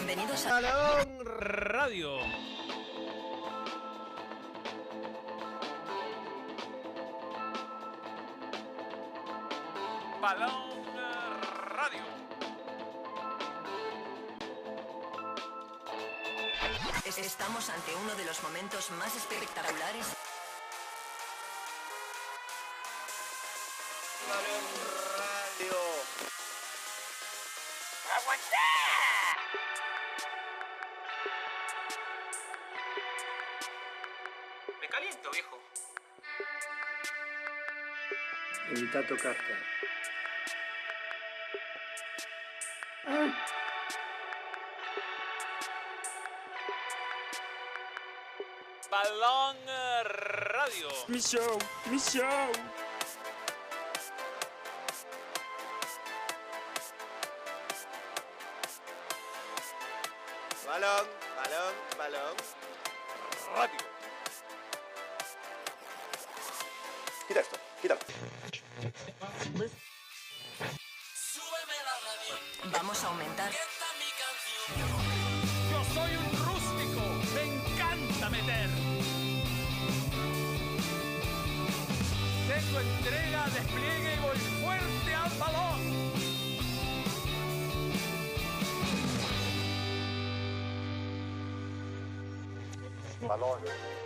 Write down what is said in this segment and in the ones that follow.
Bienvenidos a Balón Radio. Balón Radio. Estamos ante uno de los momentos más espectaculares. Balón Radio. ¡Aguanta! Me caliento, viejo. Evita tocarte. Balón Radio. Mi show, mi show. Balón, balón, balón. Radio. Quita esto, quítalo. Vamos a aumentar. Yo soy un rústico. Me encanta meter. Tengo entrega, despliegue y voy fuerte al balón. Balón.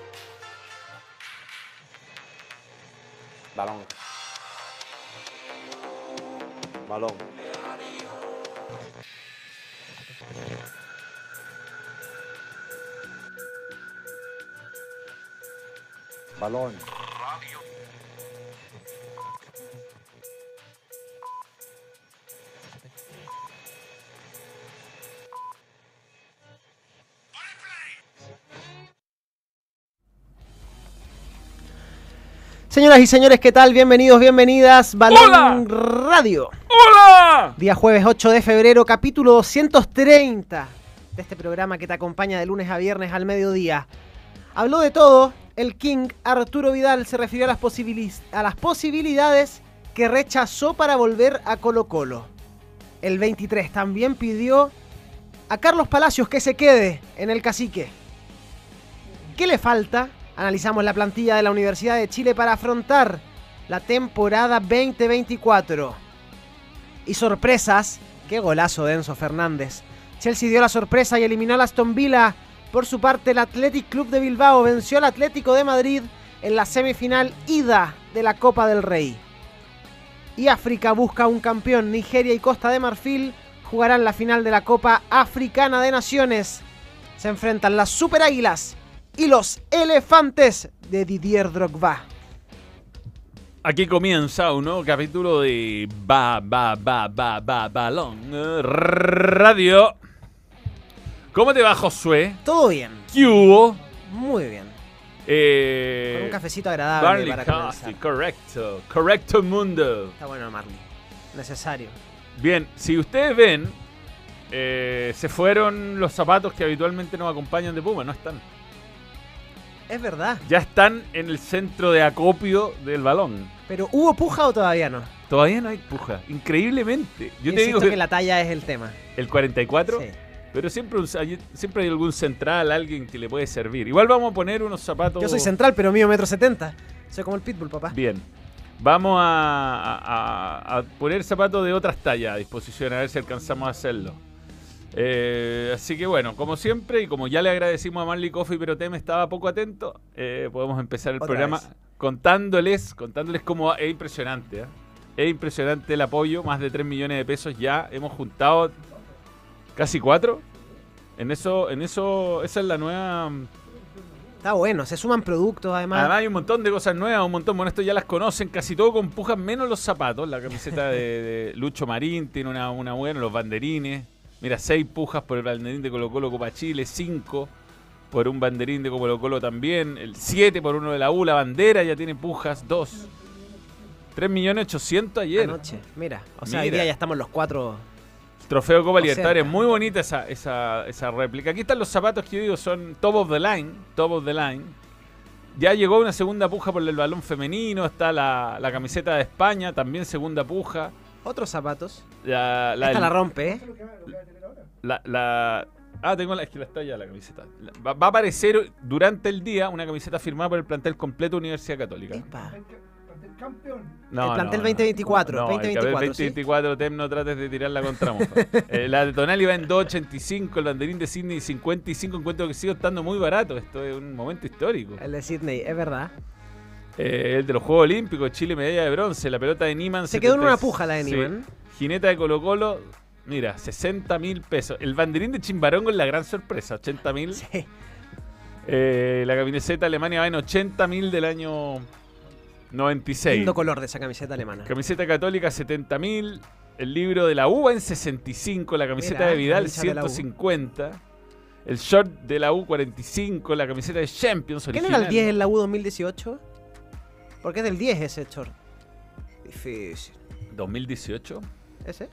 Balón. Balón. Balón. Señoras y señores, ¿qué tal? Bienvenidos, bienvenidas. Balón Radio. ¡Hola! Día jueves 8 de febrero, capítulo 230 de este programa que te acompaña de lunes a viernes al mediodía. Habló de todo. El King Arturo Vidal se refirió a las posibilidades que rechazó para volver a Colo-Colo. El 23 también pidió a Carlos Palacios que se quede en el Cacique. ¿Qué le falta? Analizamos la plantilla de la Universidad de Chile para afrontar la temporada 2024. Y sorpresas. ¡Qué golazo de Enzo Fernández! Chelsea dio la sorpresa y eliminó al Aston Villa. Por su parte, el Athletic Club de Bilbao venció al Atlético de Madrid en la semifinal ida de la Copa del Rey. Y África busca un campeón. Nigeria y Costa de Marfil jugarán la final de la Copa Africana de Naciones. Se enfrentan las Super Águilas y los Elefantes de Didier Drogba. Aquí comienza un nuevo capítulo de Balón Radio. ¿Cómo te va, Josué? Todo bien, ¿Qué hubo? muy bien. Con un cafecito agradable Barley para Coffee, comenzar. correcto mundo. Está bueno, Marley. Necesario. Bien, si ustedes ven, se fueron los zapatos que habitualmente nos acompañan de Puma, no están. Es verdad. Ya están en el centro de acopio del balón. Pero ¿hubo puja o todavía no? Todavía no hay puja, increíblemente. Yo te digo Insisto que la talla es el tema. el 44, Sí. pero siempre hay algún central, alguien que le puede servir. Igual vamos a poner unos zapatos... Yo soy central, pero mío 1,70 m. Soy como el Pitbull, papá. Bien. Vamos a poner zapatos de otras tallas a disposición, a ver si alcanzamos a hacerlo. Así que bueno, como siempre, y como ya le agradecimos a Marley Coffee, pero Tem estaba poco atento, podemos empezar el Otra programa vez. contándoles cómo es impresionante. Es impresionante el apoyo, más de 3 millones de pesos ya, hemos juntado casi 4. Esa es la nueva... Está bueno, se suman productos además. Además hay un montón de cosas nuevas, bueno, esto ya las conocen, casi todo con pujas, menos los zapatos. La camiseta de Lucho Marín tiene una buena, los banderines. Mira, 6 pujas por el banderín de Colo-Colo Copa Chile, 5 por un banderín de Colo-Colo también, el 7 por uno de la U, la bandera ya tiene pujas, 2. 3.800.000 ayer. Anoche, mira. O sea, Mira. hoy día ya estamos los 4. Trofeo Copa O Libertadores, cerca. muy bonita esa réplica. Aquí están los zapatos que yo digo son top of the line. Ya llegó una segunda puja por el balón femenino, está la camiseta de España, también segunda puja. Otros zapatos. La Esta la rompe, ¿eh? tengo es que la está ya la camiseta. Va a aparecer durante el día una camiseta firmada por el plantel completo de Universidad Católica. Epa. No, el plantel no, 2024. No, 2024, el 2024, Tem, no trates de tirar la contramofa. La de Tonali va en 2.85, el banderín de Sydney 55, encuentro que sigue estando muy barato. Esto es un momento histórico. El de Sydney, es verdad. El de los Juegos Olímpicos, Chile medalla de bronce, la pelota de Niman. Se quedó en una puja la de Niman. Jineta de Colo Colo, mira, 60.000 pesos. El banderín de Chimbarongo es la gran sorpresa, 80.000. Sí. La camiseta Alemania va en 80.000 del año 96. Lindo color de esa camiseta alemana. Camiseta Católica 70.000. El libro de la U va en 65. La camiseta Mira, de Vidal la hincha de la U. 150. El short de la U 45. La camiseta de Champions ¿Quién original. era el 10 en la U 2018? Porque es del 10 ese short. Difícil. 2018. ¿Ese?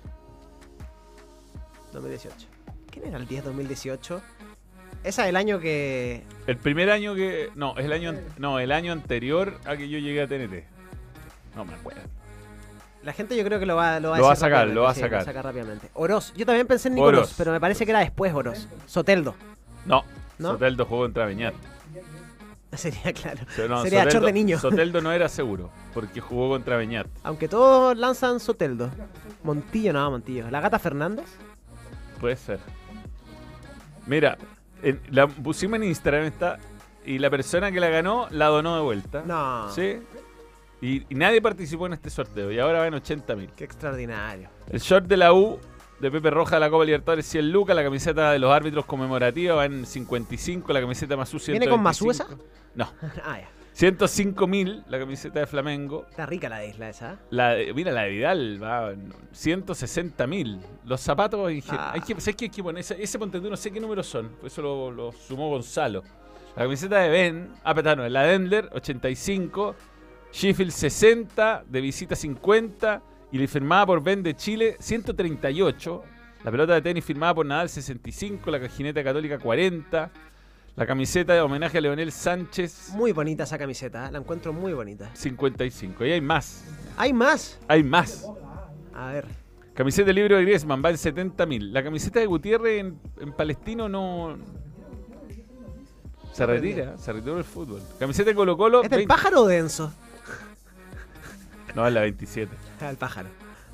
2018. ¿Quién era el 10 2018? Esa es el año que... El primer año que... No, es el año... No, el año anterior a que yo llegué a TNT. No me acuerdo. La gente yo creo que lo va a Lo va a decir sacar, rápidamente, lo va a sí, sacar. rápidamente. Oroz. Yo también pensé en Nicolás, Oroz. pero me parece que era después Oroz. Soteldo. No, ¿No? Soteldo jugó contra Beñat. Sería claro. No, Sería Soteldo- chor de niño. Soteldo no era seguro, porque jugó contra Beñat. Aunque todos lanzan Soteldo. Montillo, no, Montillo. ¿La Gata Fernández? Puede ser. Mira, la pusimos en Instagram esta, y la persona que la ganó la donó de vuelta. No. Sí. Y nadie participó en este sorteo, y ahora va en 80.000. Qué extraordinario. El short de la U de Pepe Roja de la Copa Libertadores 100 lucas, la camiseta de los árbitros conmemorativa va en 55, la camiseta Masú 125. ¿Viene con Masú esa? No. Ah, ya. 105.000 la camiseta de Flamengo. Está rica la de Isla esa. Mira, la de Vidal va en 160.000. Los zapatos, Ah. ¿sabes qué hay que poner? Ese ponte tú, no sé qué números son, por eso lo sumó Gonzalo. La camiseta de Ben, no, la de Endler, 85. Sheffield 60, de visita 50. Y la firmada por Ben de Chile, 138. La pelota de tenis firmada por Nadal, 65. La cajineta católica, 40. La camiseta de homenaje a Leonel Sánchez, Muy bonita esa camiseta, la encuentro muy bonita. 55. Y hay más. ¿Hay más? Hay más. A ver. Camiseta de libro de Griezmann va en 70.000. La camiseta de Gutiérrez en Palestino no... Se retiró el fútbol. Camiseta de Colo Colo... ¿Es del pájaro o denso? No, es la 27. El pájaro.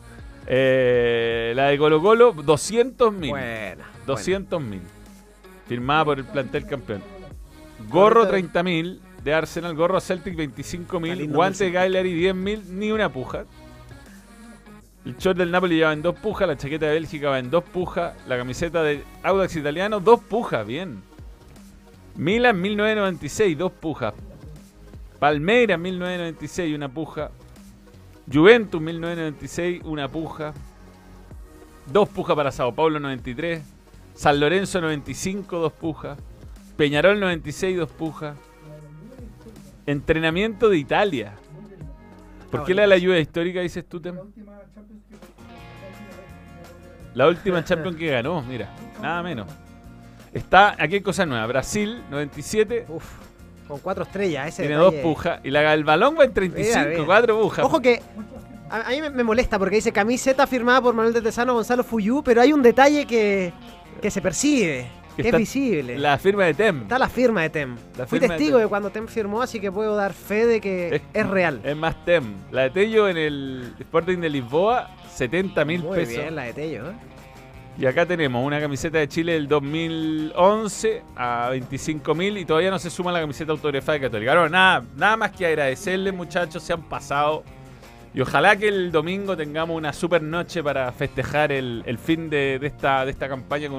La de Colo Colo, 200.000. Buena. 200.000. Firmada por el plantel campeón. Gorro, Ahorita- 30.000. De Arsenal, gorro Celtic, Está 25.000. lindo Guante de Celtic. Cagliari, 10.000. Ni una puja. El short del Napoli ya va en 2 pujas. La chaqueta de Bélgica va en 2 pujas. La camiseta de Audax Italiano, 2 pujas. Bien. Milan, 1996, 2 pujas. Palmeiras, 1996, una puja. Juventus, 1996, una puja. 2 pujas para Sao Paulo, 93. San Lorenzo, 95, 2 pujas. Peñarol, 96, 2 pujas. Entrenamiento de Italia. ¿Por qué la de la lluvia histórica dices tú, Tem? La última Champions que ganó, mira, nada menos. Está, aquí hay cosas nuevas. Brasil, 97, Uf, con 4 estrellas. Ese tiene detalle. 2 pujas. Y la del balón va en 35, Mira, mira. 4 pujas. Ojo que a mí me molesta porque dice camiseta firmada por Manuel de Tesano, Gonzalo Fuyú, pero hay un detalle que se percibe, que es Está visible. La firma de Tem. Está la firma de Tem. La Fui firma de testigo Tem. de cuando Tem firmó, así que puedo dar fe de que es real. Es más Tem. La de Tello en el Sporting de Lisboa, 70.000 Muy pesos. bien la de Tello, ¿eh? Y acá tenemos una camiseta de Chile del 2011 a 25.000 y todavía no se suma la camiseta autografada de Católica. Bueno, nada más que agradecerles, muchachos, se han pasado. Y ojalá que el domingo tengamos una super noche para festejar el fin de esta campaña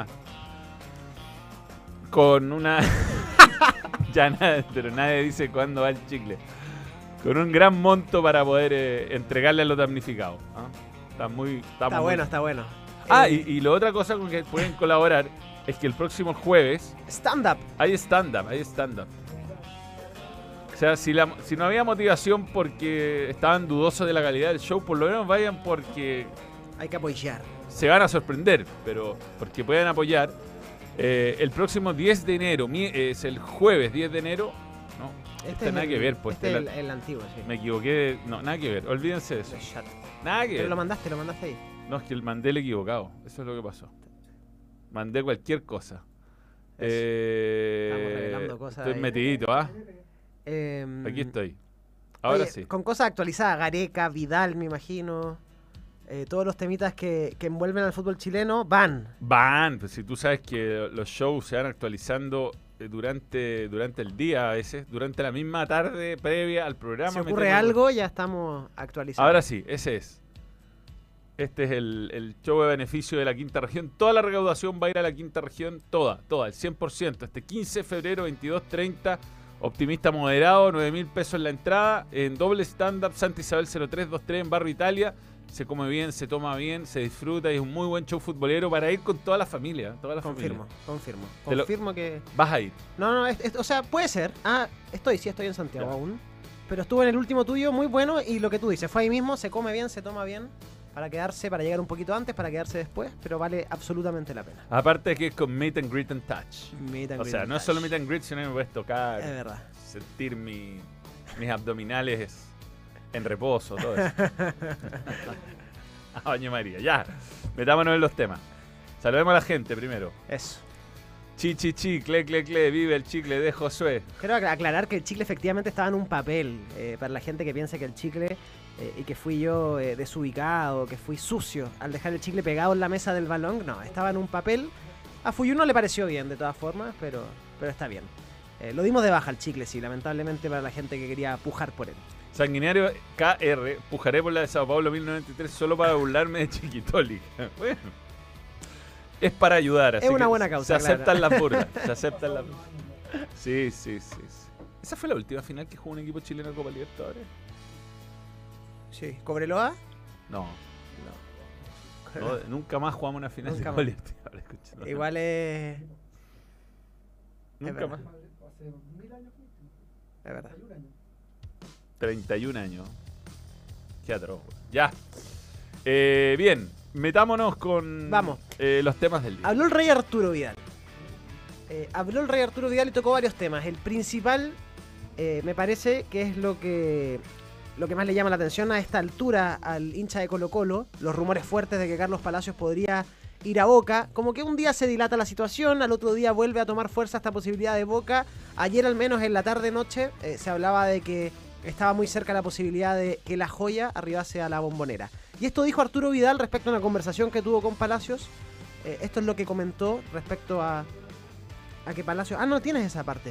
con una ya nada, pero nadie dice cuándo va el chicle. Con un gran monto para poder entregarle a los damnificados. ¿Ah? Está Está bueno. Y la otra cosa con que pueden colaborar es que el próximo jueves Stand-up. hay stand-up. O sea, si no había motivación porque estaban dudosos de la calidad del show, por lo menos vayan porque Hay que apoyar. se van a sorprender, pero porque pueden apoyar. El próximo 10 de enero, es el jueves 10 de enero. No, Este es nada el- que ver, pues. Este es el antiguo, sí. Me equivoqué. No, nada que ver. Olvídense de eso. Nada que Pero ver. lo mandaste ahí. No, es que el mandé el equivocado. Eso es lo que pasó. Mandé cualquier cosa. Estamos revelando cosas Estoy ahí. metidito, ¿ah? Aquí estoy. Ahora Oye, sí. Con cosas actualizadas, Gareca, Vidal, me imagino. Todos los temitas que envuelven al fútbol chileno van. Pues si tú sabes que los shows se van actualizando durante el día a veces, durante la misma tarde previa al programa. Si ocurre metemos- algo, ya estamos actualizando. Ahora sí, ese es. Este es el show de beneficio de la quinta región. Toda la recaudación va a ir a la quinta región, toda, el 100%. Este 15 de febrero, 22:30, optimista moderado, 9.000 pesos la entrada, en doble stand-up, Santa Isabel 0323 en Barrio Italia. Se come bien, se toma bien, se disfruta y es un muy buen show futbolero para ir con toda la familia. Confirmo. Te lo- Confirmo que... Vas a ir. No, o sea, puede ser. Estoy en Santiago aún. Pero estuve en el último tuyo, muy bueno, y lo que tú dices, fue ahí mismo, se come bien, se toma bien, para quedarse, para llegar un poquito antes, para quedarse después, pero vale absolutamente la pena. Aparte de que es con meet and greet and touch. Meet and O greet sea, and no es touch. solo meet and greet, sino que me puedes tocar, Es verdad. sentir mis abdominales en reposo, todo eso. Baño María, ya. Metámonos en los temas. Saludemos a la gente primero. Eso. Chi, cle, vive el chicle de Josué. Quiero aclarar que el chicle efectivamente estaba en un papel. Para la gente que piense que el chicle y que fui yo desubicado, que fui sucio al dejar el chicle pegado en la mesa del balón, no, estaba en un papel. A Fuyuno le pareció bien de todas formas, pero está bien. Lo dimos de baja al chicle, sí, lamentablemente para la gente que quería pujar por él. Sanguinario KR, pujaré por la de Sao Paulo 1093 solo para burlarme de Chiquitoli. Bueno, es para ayudar. Así Es una que buena causa, Se aceptan claro. las burlas. Se aceptan las burlas. Sí. ¿Esa fue la última final que jugó un equipo chileno de Copa Libertadores? Sí. ¿Cobreloa? No. Nunca más jugamos una final de Nunca Copa más. Libertadores. escucha. Igual es... Nunca verdad. más. Es verdad. 31 años. Qué atroz, güey. Ya. Bien, metámonos con Vamos. Los temas del día. Habló el rey Arturo Vidal. Y tocó varios temas. El principal, me parece que es lo que más le llama la atención a esta altura al hincha de Colo-Colo. Los rumores fuertes de que Carlos Palacios podría ir a Boca. Como que un día se dilata la situación, al otro día vuelve a tomar fuerza esta posibilidad de Boca. Ayer, al menos en la tarde-noche, se hablaba de que estaba muy cerca la posibilidad de que la joya arribase a la Bombonera. Y esto dijo Arturo Vidal respecto a una conversación que tuvo con Palacios. Esto es lo que comentó respecto a que Palacios... no tienes esa parte.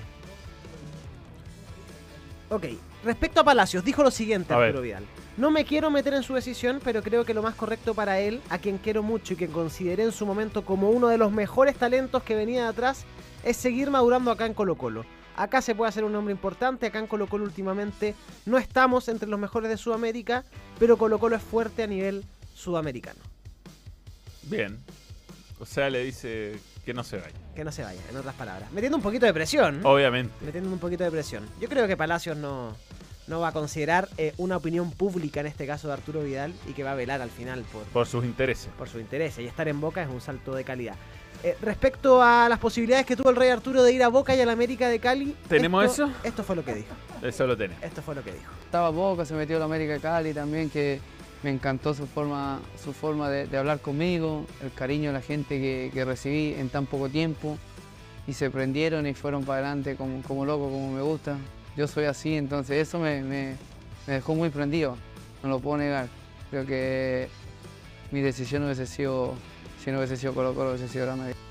Ok, respecto a Palacios, dijo lo siguiente A ver. Arturo Vidal. No me quiero meter en su decisión, pero creo que lo más correcto para él, a quien quiero mucho y que consideré en su momento como uno de los mejores talentos que venía de atrás, es seguir madurando acá en Colo-Colo. Acá se puede hacer un nombre importante, acá en Colo-Colo últimamente no estamos entre los mejores de Sudamérica, pero Colo-Colo es fuerte a nivel sudamericano. Bien. O sea, le dice que no se vaya. Que no se vaya, en otras palabras. Metiendo un poquito de presión. Obviamente. Metiendo un poquito de presión. Yo creo que Palacios no va a considerar una opinión pública, en este caso de Arturo Vidal, y que va a velar al final Por sus intereses. por su interés. Y estar en Boca es un salto de calidad. Respecto a las posibilidades que tuvo el Rey Arturo de ir a Boca y al América de Cali... ¿Tenemos eso? Esto fue lo que dijo. Eso lo tenés. Esto fue lo que dijo. Estaba Boca, se metió a la América de Cali también, que me encantó su forma de hablar conmigo, el cariño de la gente que recibí en tan poco tiempo, y se prendieron y fueron para adelante como loco, como me gusta. Yo soy así, entonces eso me dejó muy prendido, no lo puedo negar. Creo que mi decisión no hubiese sido, si no hubiese sido Colo-Colo, hubiese sido la América.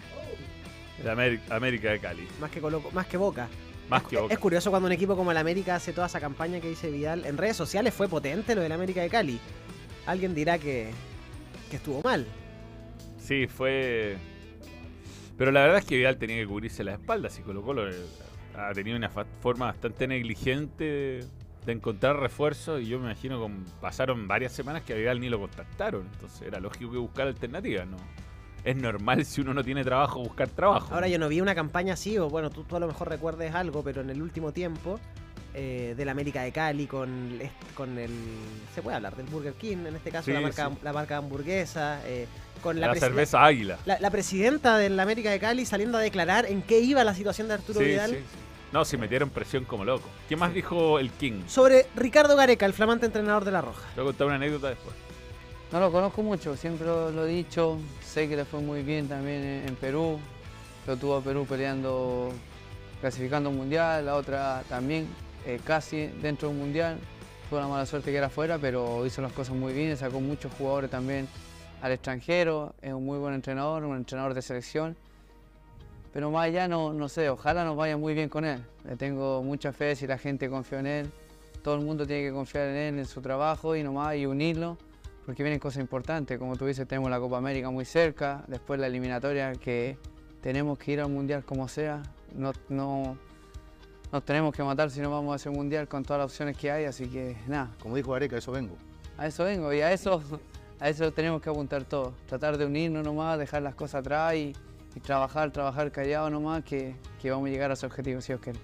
El América de Cali. Más que Boca. Más que Boca. Es curioso cuando un equipo como el América hace toda esa campaña que dice Vidal. En redes sociales fue potente lo del América de Cali. Alguien dirá que estuvo mal. Sí, fue... Pero la verdad es que Vidal tenía que cubrirse las espaldas y Colo-Colo ha tenido una forma bastante negligente de encontrar refuerzos y yo me imagino que pasaron varias semanas que a Vidal ni lo contactaron. Entonces era lógico que buscar alternativas, ¿no? Es normal si uno no tiene trabajo buscar trabajo. Ahora yo no vi una campaña así, o bueno, tú a lo mejor recuerdes algo, pero en el último tiempo del América de Cali con el... Se puede hablar del Burger King, en este caso Sí, la marca hamburguesa, con la cerveza Águila. La presidenta del América de Cali saliendo a declarar en qué iba la situación de Arturo Vidal. Sí. No, si metieron presión como loco. ¿Qué más dijo el King? Sobre Ricardo Gareca, el flamante entrenador de La Roja. Te voy a contar una anécdota después. No lo conozco mucho, siempre lo he dicho. Sé que le fue muy bien también en Perú. Lo tuvo a Perú peleando, clasificando un mundial, la otra también casi dentro de un mundial. Tuvo la mala suerte que era afuera, pero hizo las cosas muy bien, sacó muchos jugadores también al extranjero. Es un muy buen entrenador, un entrenador de selección. Pero más allá, no sé, ojalá nos vaya muy bien con él. Le tengo mucha fe si la gente confía en él. Todo el mundo tiene que confiar en él, en su trabajo y unirlo. Porque vienen cosas importantes, como tú dices, tenemos la Copa América muy cerca, después la eliminatoria que tenemos que ir al Mundial como sea, nos tenemos que matar si no vamos a ese Mundial con todas las opciones que hay, así que nada. Como dijo Gareca, a eso vengo. A eso vengo y a eso tenemos que apuntar todos, tratar de unirnos nomás, dejar las cosas atrás y trabajar callado nomás, que vamos a llegar a ese objetivo si Dios quiere.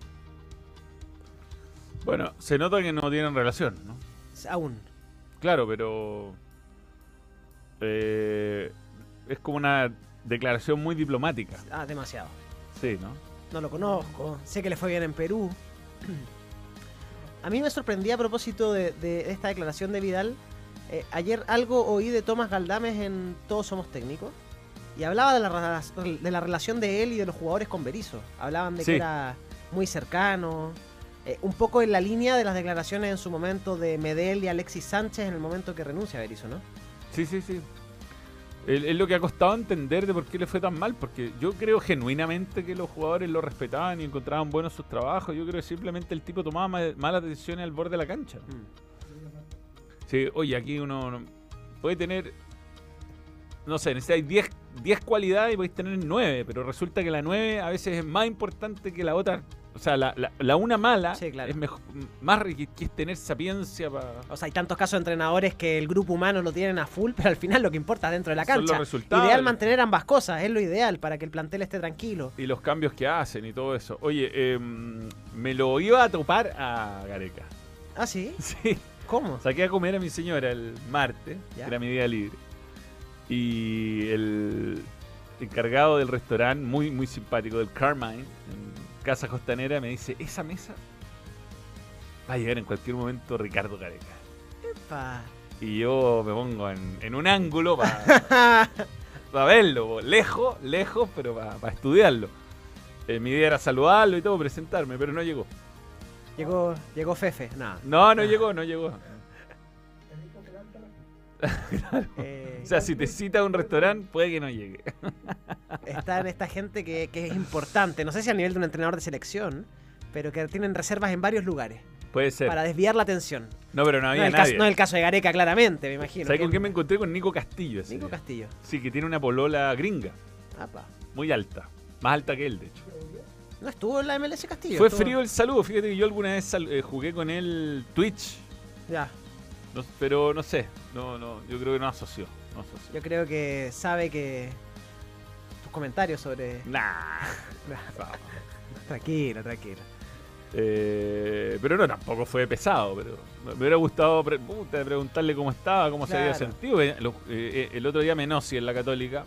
Bueno, se nota que no tienen relación, ¿no? Aún. Claro, pero es como una declaración muy diplomática. Ah, demasiado. Sí, ¿no? No lo conozco. Sé que le fue bien en Perú. A mí me sorprendía a propósito de esta declaración de Vidal. Ayer algo oí de Tomás Galdames en Todos Somos Técnicos. Y hablaba de la relación de él y de los jugadores con Berizzo. Hablaban de que era muy cercano. Un poco en la línea de las declaraciones en su momento de Medel y Alexis Sánchez en el momento que renuncia a Berizzo, ¿no? Sí. Es lo que ha costado entender de por qué le fue tan mal, porque yo creo genuinamente que los jugadores lo respetaban y encontraban buenos sus trabajos. Yo creo que simplemente el tipo tomaba malas decisiones al borde de la cancha. Sí, oye, aquí uno puede tener, no sé, necesitáis 10 cualidades y podéis tener 9, pero resulta que la 9 a veces es más importante que la otra. O sea, la una mala es mejor, más que es tener sapiencia para... O sea, hay tantos casos de entrenadores que el grupo humano lo tienen a full, pero al final lo que importa es dentro de la cancha. Son los resultados. Ideal mantener ambas cosas, es lo ideal para que el plantel esté tranquilo. Y los cambios que hacen y todo eso. Oye, me lo iba a topar a Gareca. ¿Ah, sí? Sí. ¿Cómo? Saqué a comer a mi señora el martes, que era mi día libre. Y el encargado del restaurante, muy simpático, del Carmine, en Casa Costanera, me dice, esa mesa va a llegar en cualquier momento Ricardo Gareca. Epa. Y yo me pongo en un ángulo para verlo, lejos, pero para estudiarlo. Mi idea era saludarlo y todo, presentarme, pero no llegó. Llegó Fefe, nada. No llegó. Claro. O sea, si te cita a un restaurante, puede que no llegue. Está en esta gente que es importante. No sé si a nivel de un entrenador de selección, pero que tienen reservas en varios lugares. Puede ser. Para desviar la atención. No, pero no había no nadie. No es el caso de Gareca, claramente, me imagino. ¿Sabes con qué me encontré? Con Nico Castillo. Nico Castillo. Sí, que tiene una polola gringa. Apa. Muy alta. Más alta que él, de hecho. ¿No estuvo en la MLS Castillo? Fue frío el saludo. Fíjate que yo alguna vez jugué con él Twitch. Ya. No, pero no sé. No, yo creo que no asoció. Yo creo que sabe que tus comentarios sobre... Nah. Tranquilo. Pero no, tampoco fue pesado. Pero me hubiera gustado preguntarle cómo estaba, cómo se había sentido. El otro día Menossi en la Católica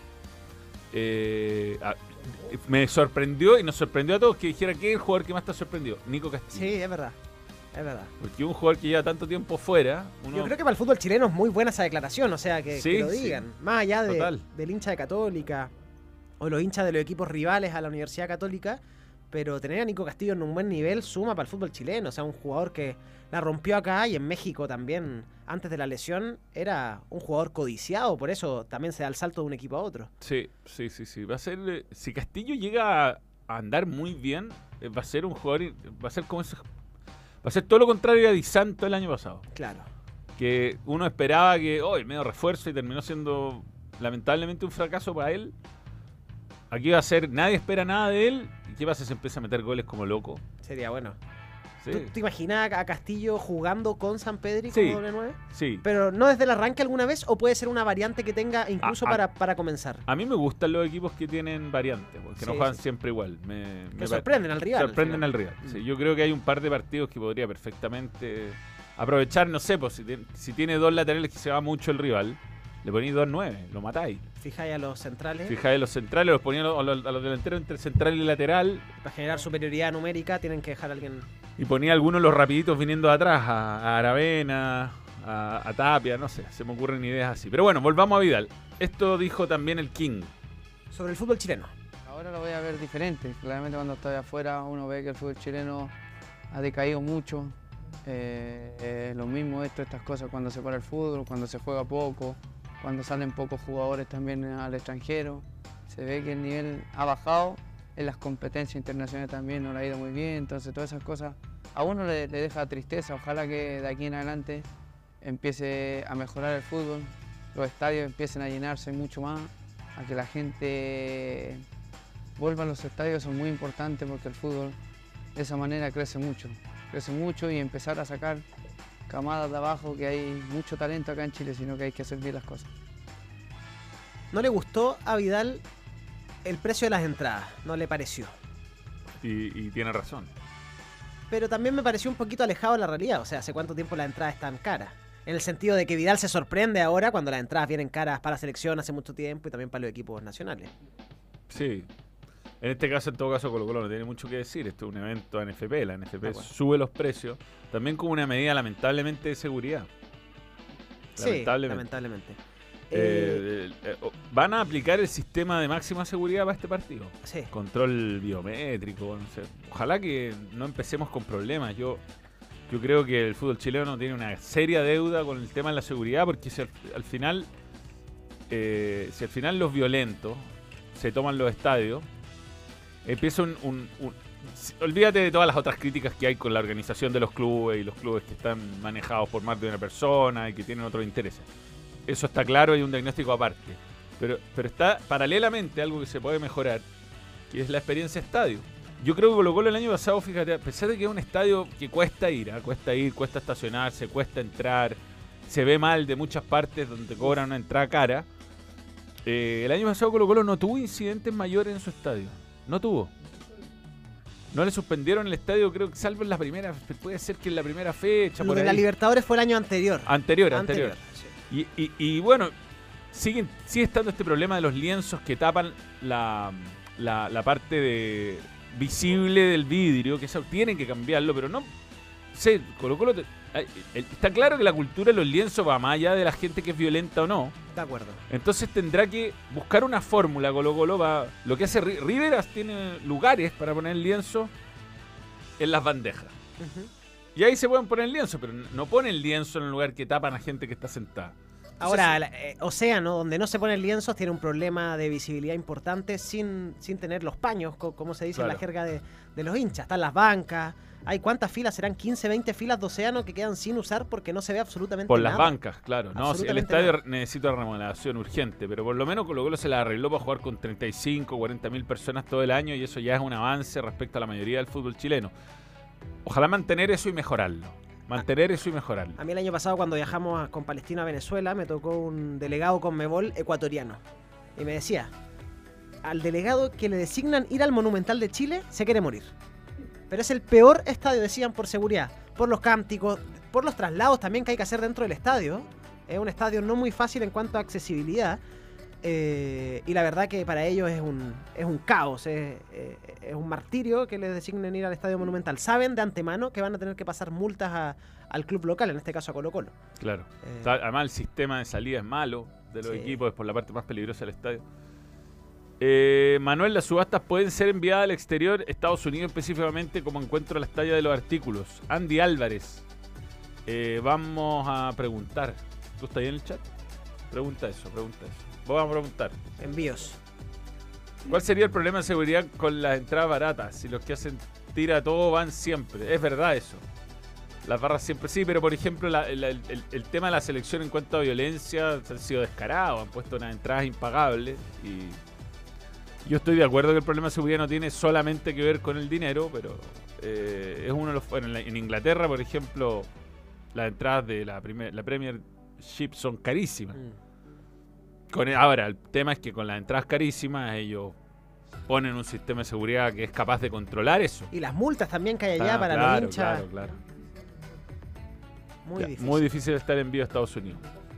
me sorprendió y nos sorprendió a todos que dijera que es el jugador que más te ha sorprendido. Nico Castillo. Sí, es verdad. Porque un jugador que lleva tanto tiempo fuera... Yo creo que para el fútbol chileno es muy buena esa declaración, o sea, que lo digan. Sí. Más allá del hincha de Católica o los hinchas de los equipos rivales a la Universidad Católica, pero tener a Nico Castillo en un buen nivel suma para el fútbol chileno. O sea, un jugador que la rompió acá y en México también, antes de la lesión, era un jugador codiciado, por eso también se da el salto de un equipo a otro. Sí. Va a ser... Si Castillo llega a andar muy bien, va a ser un jugador... Va a ser como ese... Va a ser todo lo contrario a Di Santo el año pasado. Claro. Que uno esperaba que, el medio refuerzo y terminó siendo lamentablemente un fracaso para él. Aquí va a ser, nadie espera nada de él. ¿Y qué pasa si se empieza a meter goles como loco? Sería bueno. Sí. ¿Tú te imaginas a Castillo jugando con Sampedri como doble 9? Sí. ¿Pero no desde el arranque alguna vez o puede ser una variante que tenga incluso para comenzar? A mí me gustan los equipos que tienen variantes, porque no juegan siempre igual. Que sorprenden al rival. Sorprenden al rival. Sí, yo creo que hay un par de partidos que podría perfectamente aprovechar, no sé, pues si tiene dos laterales que se va mucho el rival, le ponéis 2-9, lo matáis. Fijáis a los centrales. Los ponían a los delanteros entre central y lateral. Para generar superioridad numérica tienen que dejar a alguien... Y ponía algunos los rapiditos viniendo de atrás, a Aravena, a Tapia, no sé, se me ocurren ideas así. Pero bueno, volvamos a Vidal. Esto dijo también el King. Sobre el fútbol chileno. Ahora lo voy a ver diferente. Claramente cuando estoy afuera uno ve que el fútbol chileno ha decaído mucho. Lo mismo estas cosas cuando se para el fútbol, cuando se juega poco, cuando salen pocos jugadores también al extranjero. Se ve que el nivel ha bajado, en las competencias internacionales también no le ha ido muy bien, entonces todas esas cosas a uno le deja tristeza. Ojalá que de aquí en adelante empiece a mejorar el fútbol, los estadios empiecen a llenarse mucho más, a que la gente vuelva a los estadios, son muy importantes porque el fútbol de esa manera crece mucho y empezar a sacar camadas de abajo, que hay mucho talento acá en Chile, sino que hay que hacer bien las cosas. No le gustó a Vidal el precio de las entradas, no le pareció. Y tiene razón. Pero también me pareció un poquito alejado de la realidad, o sea, ¿hace cuánto tiempo la entrada es tan cara? En el sentido de que Vidal se sorprende ahora cuando las entradas vienen caras para la selección hace mucho tiempo y también para los equipos nacionales. Sí. En este caso, en todo caso, Colo-Colo no tiene mucho que decir. Esto es un evento NFP. La NFP bueno. sube los precios, también como una medida lamentablemente de seguridad. Sí, lamentablemente. Van a aplicar el sistema de máxima seguridad para este partido. Sí. Control biométrico, no sé. Ojalá que no empecemos con problemas. Yo creo que el fútbol chileno tiene una seria deuda con el tema de la seguridad, porque si al final los violentos se toman los estadios, empieza olvídate de todas las otras críticas que hay con la organización de los clubes y los clubes que están manejados por más de una persona y que tienen otros intereses. Eso está claro, hay un diagnóstico aparte. Pero está paralelamente algo que se puede mejorar, que es la experiencia estadio. Yo creo que Colo-Colo el año pasado, fíjate, a pesar de que es un estadio que cuesta ir, cuesta estacionarse, cuesta entrar, se ve mal de muchas partes donde cobran una entrada cara, el año pasado Colo-Colo no tuvo incidentes mayores en su estadio. No tuvo. No le suspendieron el estadio, creo que salvo en la primera, puede ser que en la primera fecha. Lo de la Libertadores fue el año anterior. Anterior. Sí. Y bueno, sigue estando este problema de los lienzos que tapan la parte visible del vidrio, que eso tienen que cambiarlo, pero no sé, Colo-Colo está claro que la cultura de los lienzos va más allá de la gente que es violenta o no. De acuerdo. Entonces tendrá que buscar una fórmula. Colo-Colo lo que hace Riveras, tiene lugares para poner el lienzo en las bandejas. Uh-huh. Y ahí se pueden poner el lienzo, pero no ponen el lienzo en el lugar que tapan a gente que está sentada. Ahora, Océano, donde no se ponen lienzos, tiene un problema de visibilidad importante sin tener los paños, como se dice en la jerga de los hinchas. Están las bancas. ¿Hay cuántas filas? ¿Serán 15, 20 filas de Océano que quedan sin usar porque no se ve absolutamente nada? Por las bancas, claro. No, el estadio nada. Necesita remodelación urgente, pero por lo menos Colo-Colo se la arregló para jugar con 35, 40 mil personas todo el año, y eso ya es un avance respecto a la mayoría del fútbol chileno. Ojalá mantener eso y mejorarlo. A mí el año pasado, cuando viajamos con Palestina a Venezuela, me tocó un delegado Conmebol ecuatoriano. Y me decía, al delegado que le designan ir al Monumental de Chile, se quiere morir. Pero es el peor estadio, decían, por seguridad, por los cánticos, por los traslados también que hay que hacer dentro del estadio. Es un estadio no muy fácil en cuanto a accesibilidad. Y la verdad que para ellos es un caos, es un martirio que les designen ir al Estadio Monumental. Saben de antemano que van a tener que pasar multas al club local, en este caso a Colo-Colo. Claro. Además el sistema de salida es malo de los equipos, es por la parte más peligrosa del estadio. Manuel, las subastas pueden ser enviadas al exterior, Estados Unidos específicamente, como encuentro las tallas de los artículos. Andy Álvarez, vamos a preguntar. ¿Tú estás ahí en el chat? Pregunta eso. Vamos a preguntar. Envíos. ¿Cuál sería el problema de seguridad con las entradas baratas? Si los que hacen tira todo van siempre. Es verdad eso. Las barras siempre sí, pero por ejemplo el tema de la selección en cuanto a violencia han sido descarados. Han puesto unas entradas impagables. Y yo estoy de acuerdo que el problema de seguridad no tiene solamente que ver con el dinero, pero es uno de los... Bueno, en Inglaterra, por ejemplo, las entradas de la Premiership son carísimas. Ahora, el tema es que con las entradas carísimas ellos ponen un sistema de seguridad que es capaz de controlar eso. Y las multas también que hay allá para los hinchas. Claro. Muy difícil estar en vivo a Estados Unidos.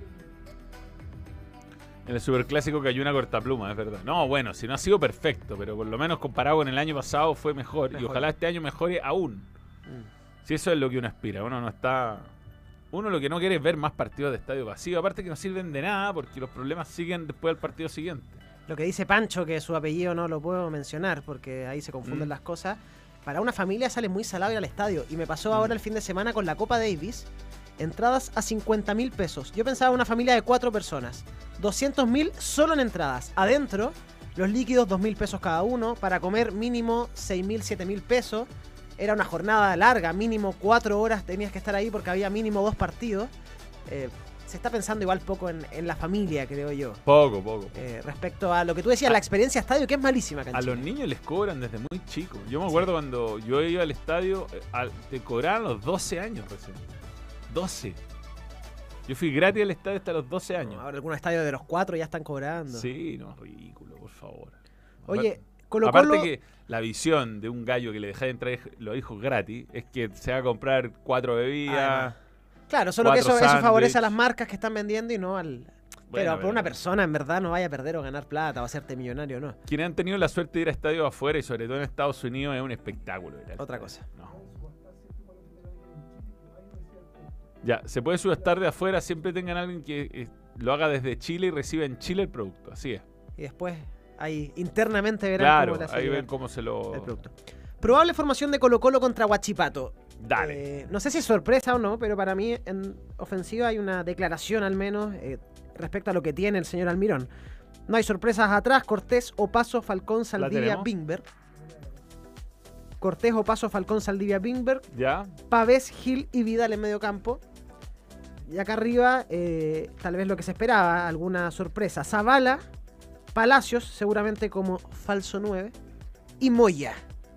En el Superclásico cayó una cortapluma, es verdad. No, bueno, si no ha sido perfecto, pero por lo menos comparado con el año pasado fue mejor. Y ojalá este año mejore aún. Si eso es lo que uno aspira. Uno uno lo que no quiere es ver más partidos de estadio vacío. Aparte que no sirven de nada porque los problemas siguen después del partido siguiente. Lo que dice Pancho, que su apellido no lo puedo mencionar porque ahí se confunden las cosas. Para una familia sale muy salado ir al estadio. Y me pasó ahora el fin de semana con la Copa Davis. Entradas a 50.000 pesos. Yo pensaba una familia de 4 personas. 200.000 solo en entradas. Adentro, los líquidos 2.000 pesos cada uno. Para comer mínimo 6.000, 7.000 pesos. Era una jornada larga. Mínimo 4 horas tenías que estar ahí porque había mínimo 2 partidos. Se está pensando igual poco en la familia, creo yo. Poco. Respecto a lo que tú decías, la experiencia estadio, que es malísima acá en A Chile. los niños les cobran desde muy chicos. Yo me acuerdo cuando yo iba al estadio, te cobraban los 12 años recién. 12. Yo fui gratis al estadio hasta los 12 años. Ahora algunos estadios de los 4 ya están cobrando. Sí, no, ridículo, por favor. Oye, Aparte que la visión de un gallo que le deja de entrar los hijos gratis es que se va a comprar 4 bebidas. Claro, solo que 4 eso favorece sándwich. a las marcas que están vendiendo y no al... pero por una pero- persona, en verdad, no vaya a perder o ganar plata o hacerte millonario, no. Quienes han tenido la suerte de ir a estadios afuera y sobre todo en Estados Unidos es un espectáculo. ir al Otra estadio. cosa. No. Ya, se puede subestar de afuera, siempre tengan alguien que lo haga desde Chile y reciba en Chile el producto, así es. Y después, ahí internamente verán Claro, cómo le hace ahí llegar ven cómo se lo... el producto. Probable formación de Colo-Colo contra Huachipato. Dale. No sé si es sorpresa o no, pero para mí en ofensiva hay una declaración al menos respecto a lo que tiene el señor Almirón. No hay sorpresas atrás. Cortés, Opaso, Falcón, Saldivia, tenemos. Bingberg. Cortés, Opaso, Falcón, Saldivia, Bingberg. ¿Ya? Pavés, Gil y Vidal en medio campo. Y acá arriba, tal vez lo que se esperaba, alguna sorpresa. Zavala, Palacios, seguramente como falso 9. Y Moya,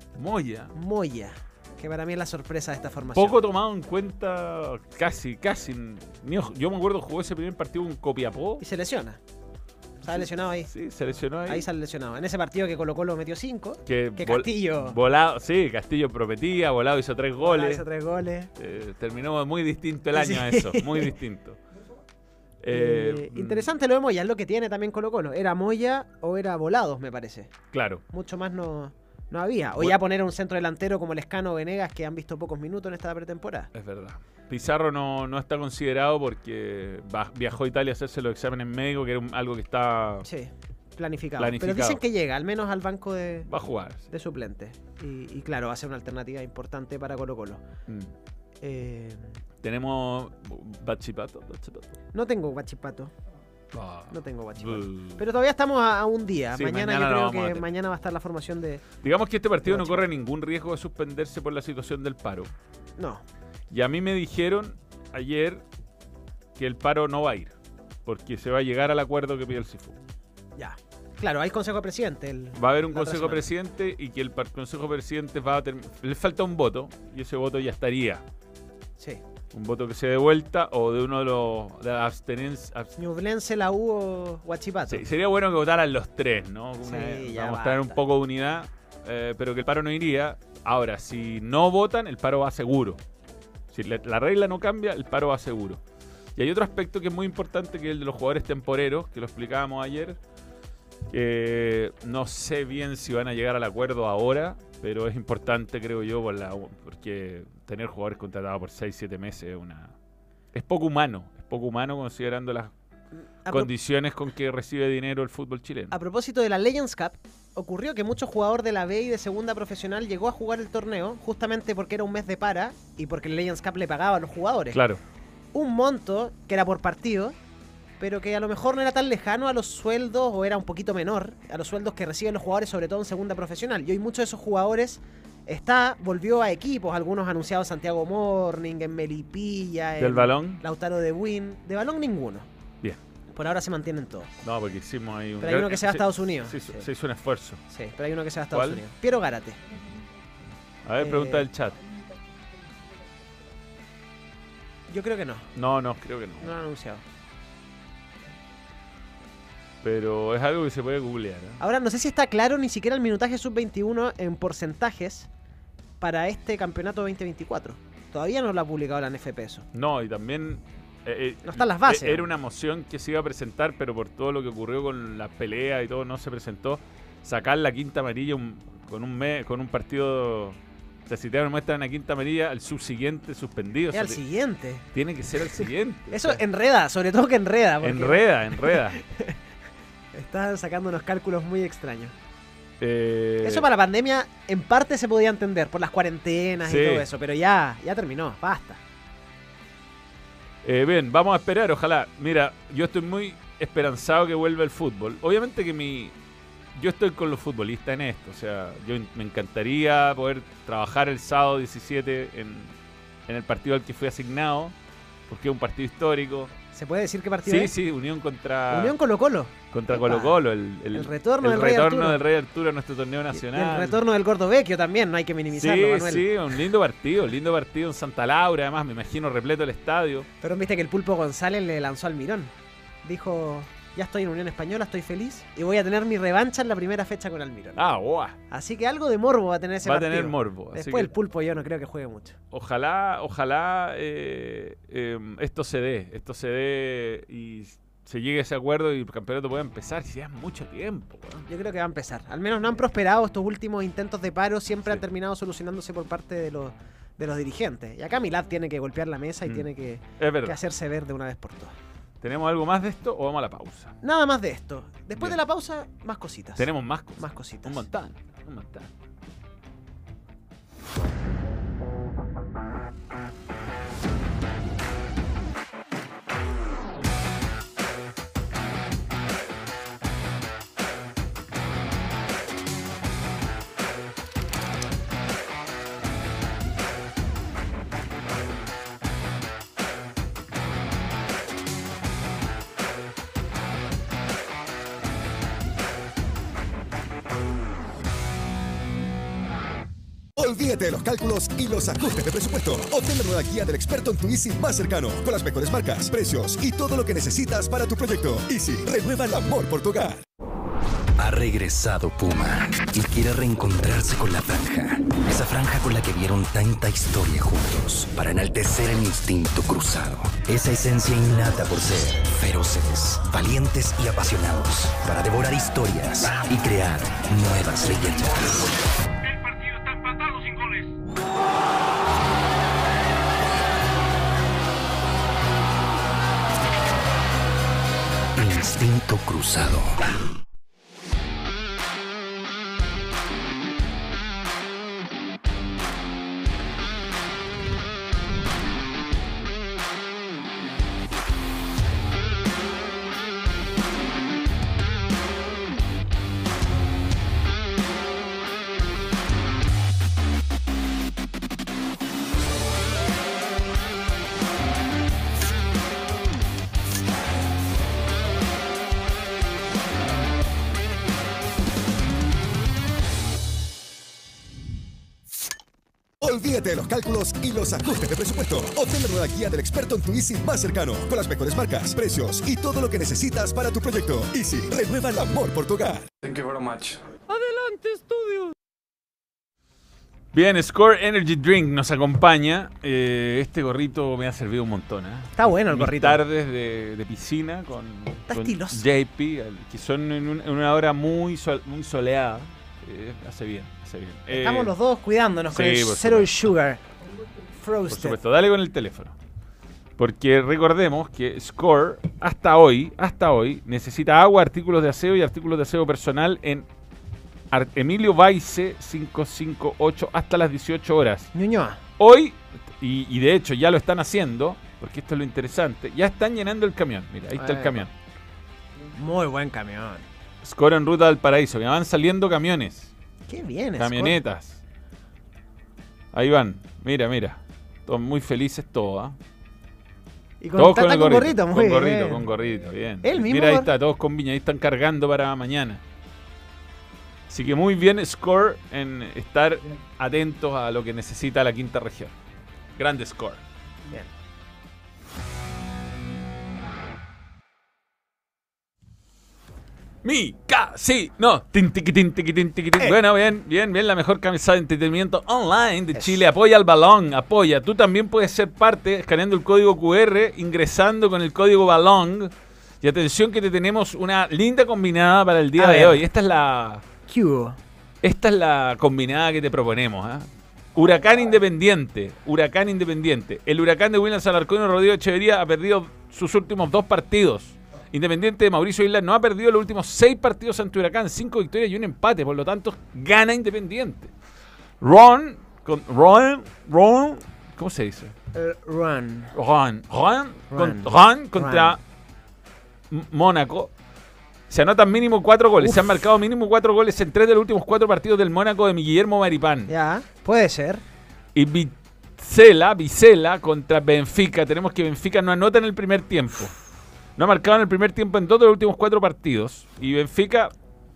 que para mí es la sorpresa de esta formación. Poco tomado en cuenta, casi. Yo me acuerdo jugó ese primer partido con Copiapó. Y se lesiona. Sale lesionado ahí. Sí, se lesionó ahí. Ahí sale lesionado. En ese partido que Colo-Colo metió 5. Que Castillo. Volado, sí, Castillo prometía, Volado hizo 3 goles. Hizo 3 goles. Terminó muy distinto el año Sí. eso, muy distinto. Interesante lo de Moya, es lo que tiene también Colo-Colo. ¿Era Moya o era Volados, me parece? Claro. Mucho más no había. O Bueno. ya poner un centro delantero como Lescano o Venegas, que han visto pocos minutos en esta pretemporada. Es verdad. Pizarro no está considerado porque viajó a Italia a hacerse los exámenes médicos, que era algo que está... Sí, planificado. Planificado. Pero dicen que llega, al menos al banco de Va a jugar. suplentes. Y claro, va a ser una alternativa importante para Colo-Colo. Mm. Eh, Tenemos Bachipato. no tengo Guachipato. Ah. No tengo Guachipato. Buh. Pero todavía estamos a un día. Sí, mañana mañana lo yo vamos a creo que tener. mañana va a estar la formación de... Digamos que este partido no Guachipato. corre ningún riesgo de suspenderse por la situación del paro. No. Y a mí me dijeron ayer que el paro no va a ir, porque se va a llegar al acuerdo que pide el CIFU. Ya. Claro, hay consejo de presidente. Va a haber un la otra consejo de semana. presidente y que el consejo de presidente va a le falta un voto y ese voto ya estaría. Sí. Un voto que se dé vuelta o de uno de los de abstenencia. Ñublense, la U o Guachipato. Sí, sería bueno que votaran los tres, ¿no? Sí, ya para mostrar un basta. poco de unidad, pero que el paro no iría. Ahora, si no votan, el paro va seguro. Si la regla no cambia, el paro va seguro. Y hay otro aspecto que es muy importante, que es el de los jugadores temporeros, que lo explicábamos ayer. No sé bien si van a llegar al acuerdo ahora, pero es importante, creo yo, porque tener jugadores contratados por 6-7 meses es poco humano. Es poco humano considerando las A pro- condiciones con que recibe dinero el fútbol chileno. A propósito de la Legends Cup, ocurrió que muchos jugadores de la B y de segunda profesional llegó a jugar el torneo justamente porque era un mes de para y porque el Legends Cup le pagaba a los jugadores. Claro. Un monto que era por partido, pero que a lo mejor no era tan lejano a los sueldos o era un poquito menor a los sueldos que reciben los jugadores, sobre todo en segunda profesional. Y hoy muchos de esos jugadores volvió a equipos, algunos anunciados Santiago Morning, en Melipilla, ¿Del en balón? Lautaro de Win. De balón ninguno. Bien. Por ahora se mantienen todos. No, porque hicimos ahí un... Pero hay uno que se va a Estados Unidos. Se hizo un esfuerzo. Sí, pero hay uno que se va a Estados ¿Cuál? Unidos. Piero Gárate. A ver, pregunta del chat. Yo creo que no. No, creo que no. No lo han anunciado. Pero es algo que se puede googlear. ¿eh? Ahora, no sé si está claro ni siquiera el minutaje sub-21 en porcentajes para este campeonato 2024. Todavía no lo ha publicado la NFP eso. No, y también... No están las bases. Era una moción que se iba a presentar, pero por todo lo que ocurrió con las peleas y todo, no se presentó. Sacar la quinta amarilla con un partido O sea, si te muestran una quinta amarilla, al subsiguiente suspendido. Es al siguiente. Tiene que ser al siguiente. Eso o sea, enreda, sobre todo que enreda. Porque enreda. están sacando unos cálculos muy extraños. Eh, Eso para la pandemia en parte se podía entender, por las cuarentenas Sí. y todo eso, pero ya terminó, basta. Bien, vamos a esperar, ojalá. Mira, yo estoy muy esperanzado que vuelva el fútbol. Obviamente que yo estoy con los futbolistas en esto. O sea, me encantaría poder trabajar el sábado 17 en el partido al que fui asignado, porque es un partido histórico. ¿Se puede decir qué partido es? Sí, Unión contra Unión Colo-Colo. contra Epa. Colo-Colo. El retorno del Rey Arturo. del Rey Arturo a nuestro torneo Y nacional. el retorno del Gordo Vecchio también, no hay que minimizarlo, Sí, Manuel. sí, un lindo partido en Santa Laura, además, me imagino repleto el estadio. Pero viste que el Pulpo González le lanzó al Mirón. Dijo, ya estoy en Unión Española, estoy feliz y voy a tener mi revancha en la primera fecha con Almirón. Guau. Así que algo de morbo va a tener ese Va a partido. tener morbo. así Después que el Pulpo yo no creo que juegue mucho. ojalá esto se dé y se llegue a ese acuerdo y el campeonato pueda empezar. Si es mucho tiempo, weón. Yo creo que va a empezar. Al menos no han prosperado estos últimos intentos de paro, siempre Sí. han terminado solucionándose por parte de los dirigentes. Y acá Milad tiene que golpear la mesa y tiene que Es verdad. hacerse ver de una vez por todas. ¿Tenemos algo más de esto o vamos a la pausa? Nada más de esto. Después Bien. de la pausa, más cositas. Tenemos más cosas. Más cositas. Un montón. Un montón. Olvídate de los cálculos y los ajustes de presupuesto. Obtén la nueva guía del experto en tu Easy más cercano, con las mejores marcas, precios y todo lo que necesitas para tu proyecto. Easy, renueva el amor por tu hogar. Ha regresado Puma y quiere reencontrarse con la franja. Esa franja con la que vieron tanta historia juntos, para enaltecer el instinto cruzado. Esa esencia innata por ser feroces, valientes y apasionados, para devorar historias y crear nuevas leyendas. El partido está empatado sin goles. Instinto cruzado. Olvídate de los cálculos y los ajustes de presupuesto. Obtén la nueva guía del experto en tu Easy más cercano, con las mejores marcas, precios y todo lo que necesitas para tu proyecto. Easy, renueva el amor por tu hogar. Thank you very much. Bien, Score Energy Drink nos acompaña. Este gorrito me ha servido un montón. Está bueno el Mis gorrito. tardes de piscina con estiloso. JP, que son en una hora muy soleada. Hace bien, hace bien. Estamos los dos cuidándonos con sí, el por Zero supuesto. Sugar. Por Frosted. supuesto, dale con el teléfono. Porque recordemos que Score, hasta hoy, necesita agua, artículos de aseo y artículos de aseo personal en Emilio Baice 558 hasta las 18 horas. Ñuñoa. Hoy, y de hecho ya lo están haciendo, porque esto es lo interesante, ya están llenando el camión. Mira, ahí está el Epa. camión. Muy buen camión. Score en ruta del paraíso. Ya van saliendo camiones, Qué bien, Scott. camionetas. Ahí van. Mira. Todos muy felices todos, ¿ah? Y con, Todos está con el con gorrito. muy Con bien. gorrito, bien. El mismo Mira, ahí gor- está, todos con viña. Ahí están cargando para mañana. Así que muy bien Score en estar atentos a lo que necesita la quinta región. Grande Score. Bien. Mi casino. Tin, tiqui, tin, tiqui, tin, tiqui, tin. Bueno, bien. La mejor camisa de entretenimiento online de Chile. Apoya al balón, apoya. Tú también puedes ser parte escaneando el código QR, ingresando con el código balón. Y atención que te tenemos una linda combinada para el día A de ver. hoy. Esta es la Q. combinada que te proponemos. ¿Ah? Huracán Independiente. El Huracán de Williams Alarcón y Rodrigo Echeverría ha perdido sus últimos 2 partidos. Independiente de Mauricio Isla no ha perdido los últimos 6 partidos ante Huracán, 5 victorias y un empate, por lo tanto gana Independiente. Ron, ¿cómo se dice? Run. Ron contra Mónaco. Se anotan mínimo 4 goles. Se han marcado mínimo 4 goles en 3 de los últimos 4 partidos del Mónaco de Guillermo Maripán. Ya, puede ser. Y Vizela contra Benfica. Tenemos que Benfica no anota en el primer tiempo. No ha marcado en el primer tiempo en 2 de los últimos 4 partidos. Y Benfica,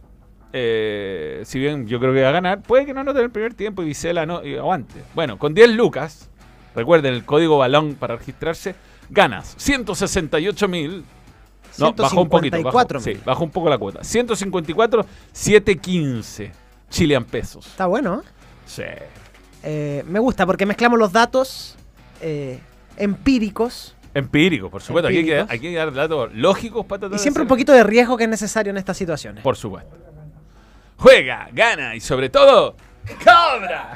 si bien yo creo que va a ganar, puede que no anote en el primer tiempo y Vizela no aguante. Bueno, con 10 lucas, recuerden el código balón para registrarse, ganas 168.000. No, bajó un poquito. Bajó un poco la cuota. 154.715 Chilean pesos. Está bueno, ¿eh? Sí. Me gusta porque mezclamos los datos empíricos. Empíricos, por supuesto. Aquí hay que dar datos lógicos para tratar y siempre un poquito de riesgo que es necesario en estas situaciones. Por supuesto. Juega, gana y sobre todo, cobra.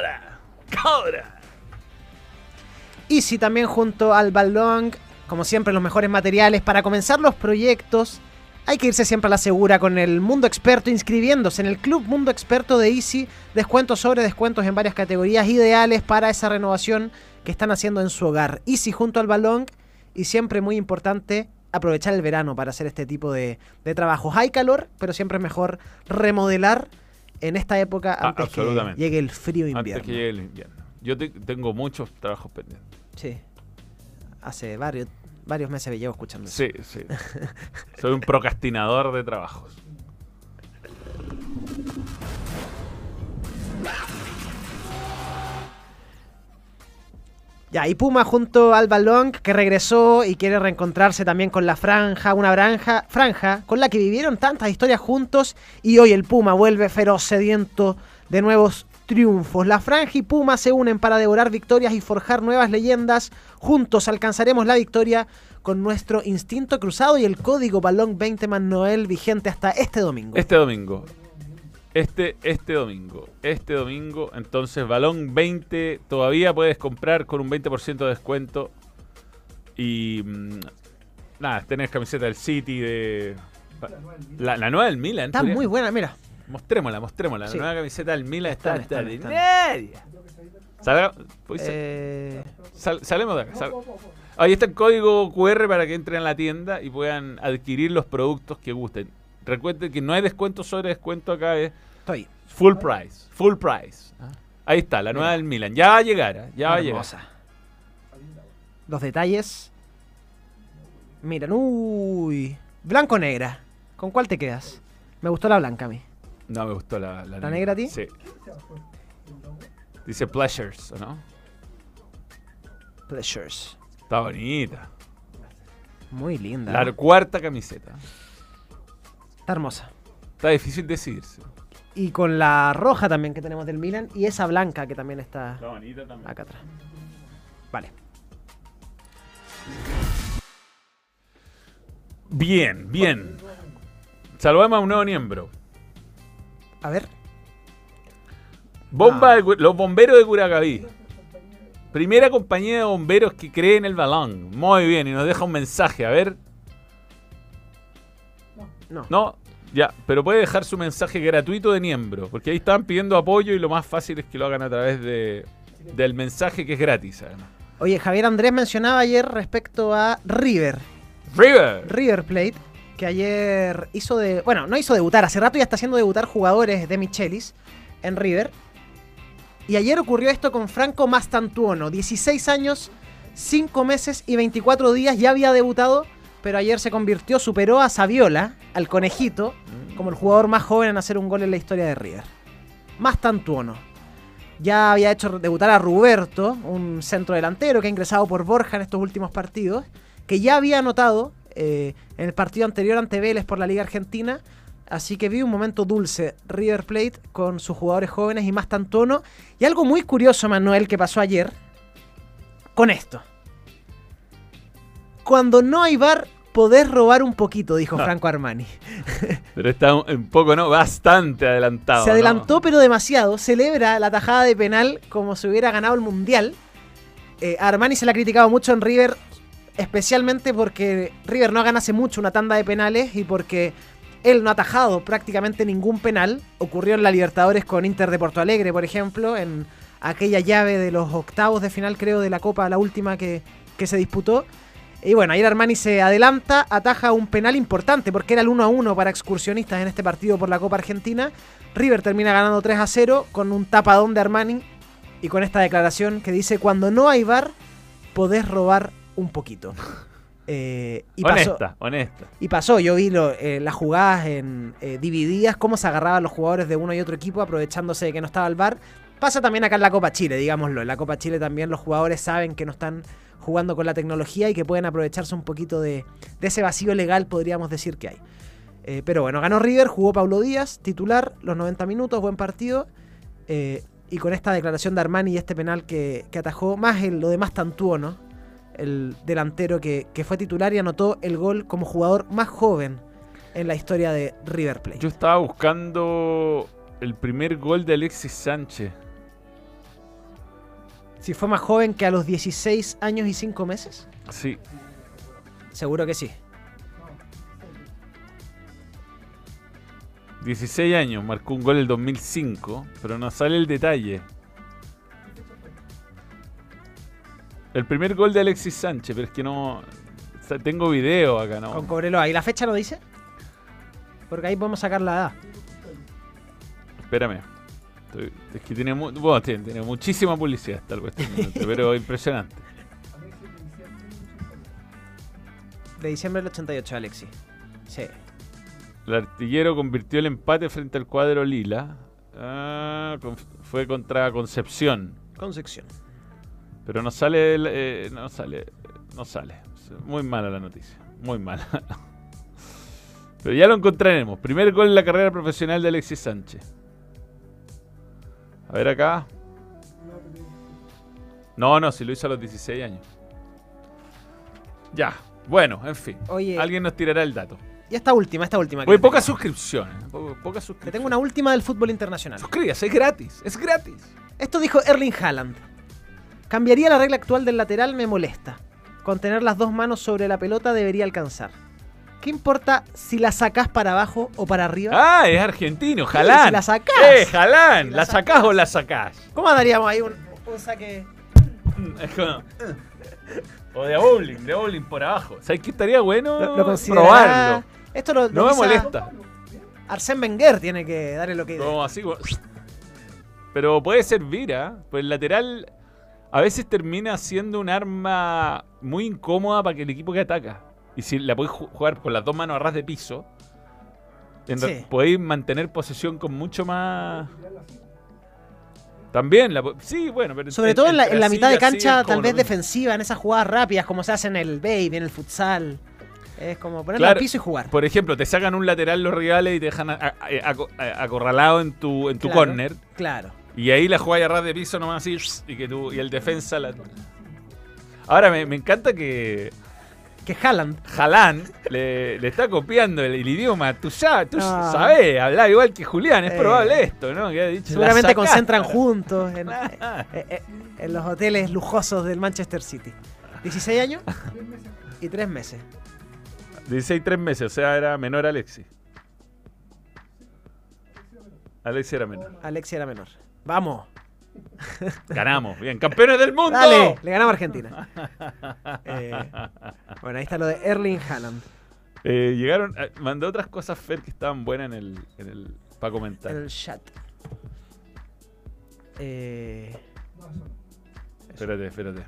Easy también junto al Balón. Como siempre, los mejores materiales para comenzar los proyectos. Hay que irse siempre a la segura con el Mundo Experto, inscribiéndose en el Club Mundo Experto de Easy. Descuentos sobre descuentos en varias categorías ideales para esa renovación que están haciendo en su hogar. Easy junto al Balón. Y siempre muy importante aprovechar el verano para hacer este tipo de trabajos. Hay calor, pero siempre es mejor remodelar en esta época antes que llegue el frío invierno. Antes que llegue el invierno. Yo tengo muchos trabajos pendientes. Sí. Hace varios meses me llevo escuchando eso. Sí. Soy un procrastinador de trabajos. Ya, y Puma junto al Balón, que regresó y quiere reencontrarse también con la franja, franja con la que vivieron tantas historias juntos, y hoy el Puma vuelve feroz, sediento de nuevos triunfos. La franja y Puma se unen para devorar victorias y forjar nuevas leyendas. Juntos alcanzaremos la victoria con nuestro instinto cruzado y el código Balón 20 Manuel vigente hasta este domingo. Este domingo, entonces Balón 20 todavía puedes comprar con un 20% de descuento. Y nada, tenés camiseta del City, de la nueva del Milan. Está muy buena, mira. Mostrémosla. Sí. La nueva camiseta del Milan está Salemos de acá. Ahí está el código QR para que entren a la tienda y puedan adquirir los productos que gusten. Recuerden que no hay descuento sobre descuento acá, es full price. Ahí está, la nueva del Milan. Ya va a llegar, Los detalles. Miren, blanco-negra. ¿Con cuál te quedas? Me gustó la blanca a mí. No, me gustó la negra a ti. Sí. Dice Pleasures, ¿o no? Pleasures. Está bonita. Muy linda. La cuarta camiseta. Está hermosa. Está difícil decidirse. Y con la roja también que tenemos del Milan y esa blanca que también está bonita también. Acá atrás. Vale. Bien. Saludamos a un nuevo miembro. A ver. Los bomberos de Curacaví. Primera compañía de bomberos que cree en el balón. Muy bien, y nos deja un mensaje, a ver. No, ya, pero puede dejar su mensaje gratuito de miembro, porque ahí estaban pidiendo apoyo y lo más fácil es que lo hagan a través del mensaje, que es gratis, además. Oye, Javier Andrés mencionaba ayer respecto a River Plate, que ayer no hizo debutar, hace rato ya está haciendo debutar jugadores de Michelis en River. Y ayer ocurrió esto con Franco Mastantuono, 16 años, 5 meses y 24 días, ya había debutado, pero ayer superó a Saviola, al conejito, como el jugador más joven en hacer un gol en la historia de River. Mastantuono. Ya había hecho debutar a Ruberto, un centro delantero que ha ingresado por Borja en estos últimos partidos, que ya había anotado en el partido anterior ante Vélez por la Liga Argentina. Así que vi un momento dulce River Plate con sus jugadores jóvenes y Mastantuono. Y algo muy curioso, Manuel, que pasó ayer con esto. Cuando no hay VAR, podés robar un poquito, dijo Franco Armani. Pero está un poco, ¿no? Bastante adelantado. Se adelantó, ¿no? pero demasiado. Celebra la tajada de penal como si hubiera ganado el Mundial. A Armani se le ha criticado mucho en River, especialmente porque River no gana hace mucho una tanda de penales y porque él no ha atajado prácticamente ningún penal. Ocurrió en la Libertadores con Inter de Porto Alegre, por ejemplo, en aquella llave de los octavos de final, creo, de la Copa, la última que se disputó. Y bueno, ayer Armani se adelanta, ataja un penal importante porque era el 1-1 para excursionistas en este partido por la Copa Argentina. River termina ganando 3-0 con un tapadón de Armani y con esta declaración que dice: cuando no hay VAR, podés robar un poquito. Honesta. Y pasó, yo vi las jugadas divididas, cómo se agarraban los jugadores de uno y otro equipo aprovechándose de que no estaba el VAR. Pasa también acá en la Copa Chile, digámoslo. En la Copa Chile también los jugadores saben que no están jugando con la tecnología y que pueden aprovecharse un poquito de ese vacío legal, podríamos decir que hay. Pero bueno, ganó River, jugó Pablo Díaz, titular, los 90 minutos, buen partido. Y con esta declaración de Armani y este penal que atajó, más lo demás Tantúo, ¿no? El delantero que fue titular y anotó el gol como jugador más joven en la historia de River Plate. Yo estaba buscando el primer gol de Alexis Sánchez. Si fue más joven que a los 16 años y 5 meses. Sí. Seguro que sí. 16 años, marcó un gol el 2005, pero no sale el detalle. El primer gol de Alexis Sánchez, pero es que no... O sea, tengo video acá, ¿no? Con Cobreloa. ¿Y la fecha lo dice? Porque ahí podemos sacar la edad. Espérame. Es que tiene muchísima publicidad esta cuestión, pero impresionante. De diciembre del 88, Alexis. Sí. El artillero convirtió el empate frente al cuadro lila. Fue contra Concepción. Pero no sale, no sale. Muy mala la noticia. Muy mala. Pero ya lo encontraremos. Primer gol en la carrera profesional de Alexis Sánchez. A ver acá. No, si lo hizo a los 16 años. Ya. Bueno, en fin. Oye, alguien nos tirará el dato. Y esta última. Oye, pocas suscripciones. Te tengo una última del fútbol internacional. Suscríbase, es gratis. Es gratis. Esto dijo Erling Haaland. Cambiaría la regla actual del lateral, me molesta. Con tener las dos manos sobre la pelota debería alcanzar. ¿Qué importa si la sacás para abajo o para arriba? Ah, es argentino, Haaland. Si la sacás. Haaland. Si ¿La sacás o la sacás? ¿Cómo daríamos ahí un saque? Es como... O de bowling por abajo. ¿Sabes qué estaría bueno? Lo probarlo. Esto lo no me molesta. Arsène Wenger tiene que darle lo que... Como así. Pero puede servir, ¿ah? Pues el lateral a veces termina siendo un arma muy incómoda para que el equipo que ataca. Y si la podéis jugar con las dos manos a ras de piso, podéis mantener posesión con mucho más... También, sí, bueno. Pero sobre todo en la mitad de cancha, tal vez defensiva, en esas jugadas rápidas, como se hace en el baby, en el futsal. Es como ponerla al piso y jugar. Por ejemplo, te sacan un lateral los rivales y te dejan acorralado en tu córner. Claro. Y ahí la jugáis a ras de piso nomás así, y el defensa la... Ahora, me encanta que Haaland le está copiando el idioma. Tú sabés, hablar igual que Julián. Es probable esto, ¿no? Que ha dicho, seguramente concentran juntos en los hoteles lujosos del Manchester City. 16 años y 3 meses. 16 y 3 meses, o sea, era menor Alexis. Alexis era menor. Vamos. Ganamos, bien, campeones del mundo. Dale, le ganamos a Argentina. Bueno, ahí está lo de Erling Haaland. Llegaron, mandé otras cosas, Fer, que estaban buenas para comentar. En el chat. Espérate.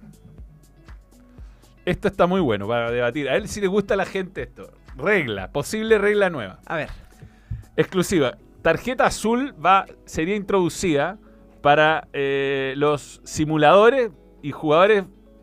Esto está muy bueno para debatir. A él si le gusta a la gente esto. Posible regla nueva. A ver. Exclusiva. Tarjeta azul sería introducida para los simuladores y jugadores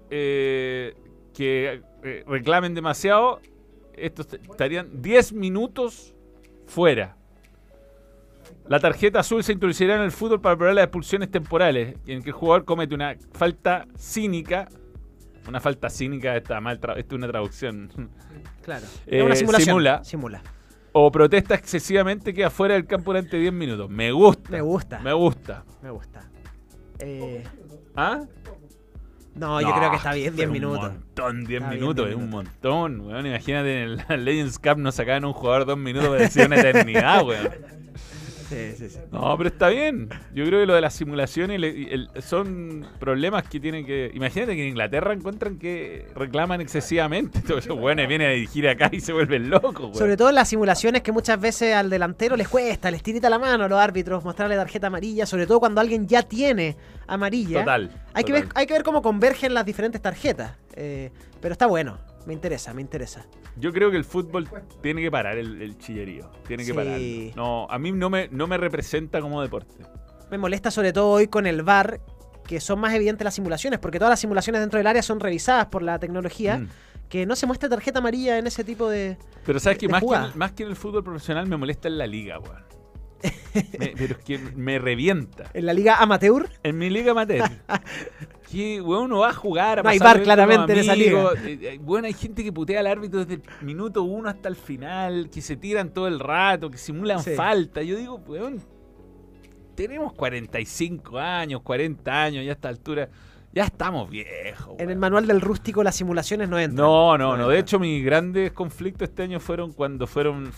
que reclamen demasiado. Estos estarían 10 minutos fuera. La tarjeta azul se introducirá en el fútbol para probar las expulsiones temporales, en que el jugador comete una falta cínica Una falta cínica está mal. Esto es una traducción. Claro. Es una simulación. Simula. O protesta excesivamente, queda fuera del campo durante 10 minutos. Me gusta. Me gusta. Me gusta. Me gusta. ¿Ah? No, yo creo que está bien, 10 Un minutos. montón, 10 Está bien, minutos, 10 es un minutos. montón, weón. Imagínate en la Legends Cup nos sacaban un jugador 2 minutos, parecía una eternidad, weón. Sí. No, pero está bien. Yo creo que lo de las simulaciones son problemas que tienen que... Imagínate que en Inglaterra encuentran que reclaman excesivamente. Todos esos weones vienen a dirigir acá y se vuelven locos, weón. Sobre todo en las simulaciones que muchas veces al delantero les cuesta, les tirita la mano a los árbitros mostrarle tarjeta amarilla, sobre todo cuando alguien ya tiene amarilla. Total. Hay que ver cómo convergen las diferentes tarjetas. Pero está bueno, me interesa. Yo creo que el fútbol tiene que parar el chillerío. Tiene que Sí. parar. No, a mí no me representa como deporte. Me molesta sobre todo hoy con el VAR, que son más evidentes las simulaciones, porque todas las simulaciones dentro del área son revisadas por la tecnología, que no se muestra tarjeta amarilla en ese tipo de... Pero sabes que de más jugada. que en el fútbol profesional me molesta en la liga, weón. Pero es que me revienta. En la liga amateur, En mi liga amateur. Que weón, uno va a jugar a No hay pasar VAR, bien claramente, con los en esa amigos. Bueno, hay gente que putea al árbitro desde el minuto 1 hasta el final, que se tiran todo el rato, que simulan Sí. falta. Yo digo, weón, tenemos 45 años, 40 años ya a esta altura. Ya estamos viejos. en el weón. manual del rústico las simulaciones no entran. No. De hecho, mis grandes conflictos este año fueron cuando